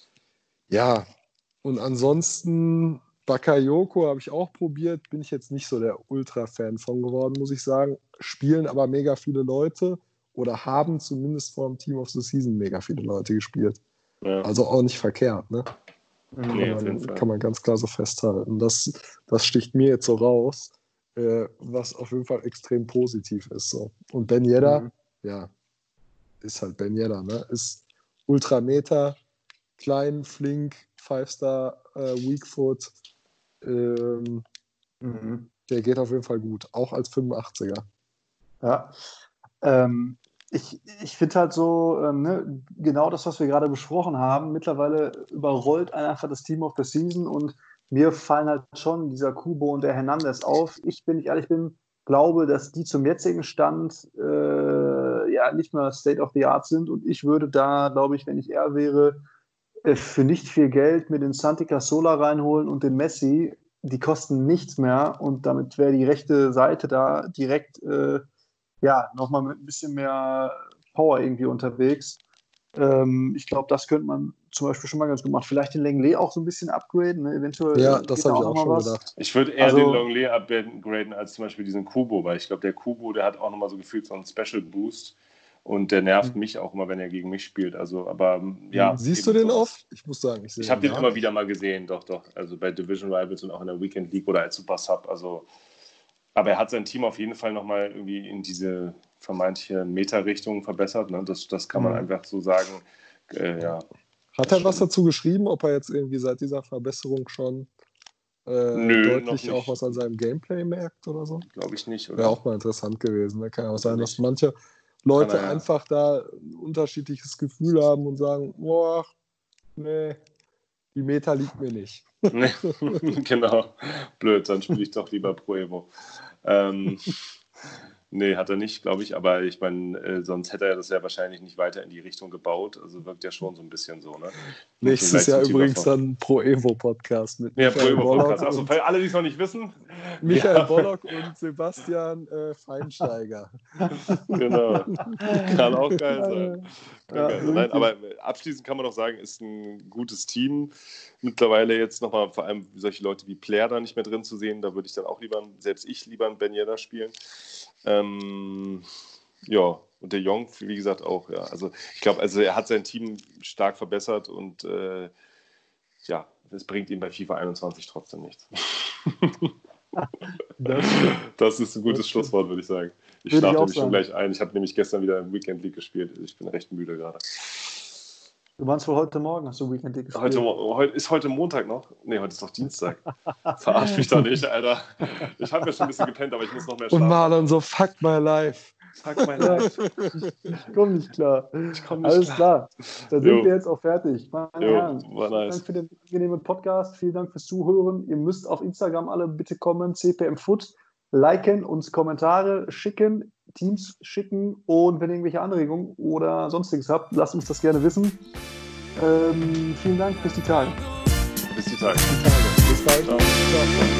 Ja, und ansonsten Bakayoko habe ich auch probiert, bin ich jetzt nicht so der Ultra-Fan von geworden, muss ich sagen. Spielen aber mega viele Leute oder haben zumindest vor dem Team of the Season mega viele Leute gespielt. Ja. Also auch nicht verkehrt, ne? Nee, kann, auf jeden man, Fall. kann man ganz klar so festhalten. Das, das sticht mir jetzt so raus, äh, was auf jeden Fall extrem positiv ist. So. Und Ben Yedder, Mhm. ja, ist halt Ben Yedder, ne? Ist Ultrameter, klein, flink, Five-Star, äh, Weakfoot. Ähm, Mhm. der geht auf jeden Fall gut, auch als fünfundachtziger. Ja. Ähm, ich ich finde halt so, ähm, ne, genau das, was wir gerade besprochen haben, mittlerweile überrollt einfach das Team of the Season und mir fallen halt schon dieser Kubo und der Hernandez auf. Ich, wenn ich ehrlich bin, glaube, dass die zum jetzigen Stand äh, ja nicht mehr State of the Art sind und ich würde da, glaube ich, wenn ich er wäre, äh, für nicht viel Geld mir den Santi Cazorla reinholen und den Messi. Die kosten nichts mehr und damit wäre die rechte Seite da direkt äh, ja, nochmal mit ein bisschen mehr Power irgendwie unterwegs. Ähm, ich glaube, das könnte man zum Beispiel schon mal ganz gut machen. Vielleicht den Lenglet auch so ein bisschen upgraden, ne? Eventuell Ja, äh, das geht da habe ich auch auch noch mal schon was. gedacht. Ich würde eher Also- den Longley upgraden als zum Beispiel diesen Kubo, weil ich glaube, der Kubo, der hat auch nochmal so gefühlt so einen Special Boost und der nervt Mhm. mich auch immer, wenn er gegen mich spielt. Also, aber ja. Siehst du eben den sowas. oft? Ich muss sagen, ich sehe Ich habe den den gar immer nicht. wieder mal gesehen, doch, doch. Also bei Division Rivals und auch in der Weekend League oder als Super Sub. Also, aber er hat sein Team auf jeden Fall nochmal irgendwie in diese vermeintliche Meta-Richtung verbessert. Ne? Das, das kann man Mhm. einfach so sagen. Äh, ja. Hat er was dazu geschrieben, ob er jetzt irgendwie seit dieser Verbesserung schon äh, Nö, deutlich noch nicht. auch was an seinem Gameplay merkt oder so? Glaube ich nicht, oder? Wäre auch mal interessant gewesen. Da kann ja auch sein, dass Nicht. manche Leute Kann er ja. einfach da ein unterschiedliches Gefühl haben und sagen, boah, nee, die Meta liegt mir nicht. Nee, genau. Blöd, dann spiele ich doch lieber Pro Evo. Ähm, nee, hat er nicht, glaube ich, aber ich meine, äh, sonst hätte er das ja wahrscheinlich nicht weiter in die Richtung gebaut. Also wirkt ja schon so ein bisschen so, ne? Nächstes Jahr übrigens dann Pro Evo Podcast mit Ja, Pro Michael Evo Bollock Podcast. Achso, und, für alle, die es noch nicht wissen. Michael Ja. Bollock und Sebastian äh, Feinsteiger. Genau. Kann auch geil sein. Kann Ja, geil sein. Nein, aber abschließend kann man doch sagen, ist ein gutes Team. Mittlerweile jetzt nochmal vor allem solche Leute wie Player da nicht mehr drin zu sehen. Da würde ich dann auch lieber, selbst ich lieber einen Ben Yedder spielen. Ähm, ja, und der Jong, wie gesagt, auch. Ja. Also ich glaube, also er hat sein Team stark verbessert und äh, ja, das bringt ihm bei FIFA einundzwanzig trotzdem nichts. Das, Das ist ein gutes Das Schlusswort, würde ich sagen. Ich Würde ich schlafe auch nämlich schon sagen. gleich ein. Ich habe nämlich gestern wieder im Weekend League gespielt. Ich bin recht müde gerade. du meinst wohl heute Morgen, hast du Weekend League gespielt? Heute, heute, ist heute Montag noch? Nee, heute ist doch Dienstag. Verarsch mich doch nicht, Alter. Ich habe ja schon ein bisschen gepennt, aber ich muss noch mehr Und schlafen. Marlon so, fuck my life. Fuck mein Life. Ich komme nicht klar. Ich komm nicht Alles klar. klar. Da sind Jo. wir jetzt auch fertig. Meine Jo, Herren, war vielen nice. Dank für den angenehmen Podcast. Vielen Dank fürs Zuhören. Ihr müsst auf Instagram alle bitte kommen, C P M Foot, liken, uns Kommentare schicken, Teams schicken und wenn ihr irgendwelche Anregungen oder sonstiges habt, lasst uns das gerne wissen. Ähm, vielen Dank, bis die Tage. Bis die Tage. Bis bald. Ciao. Ciao.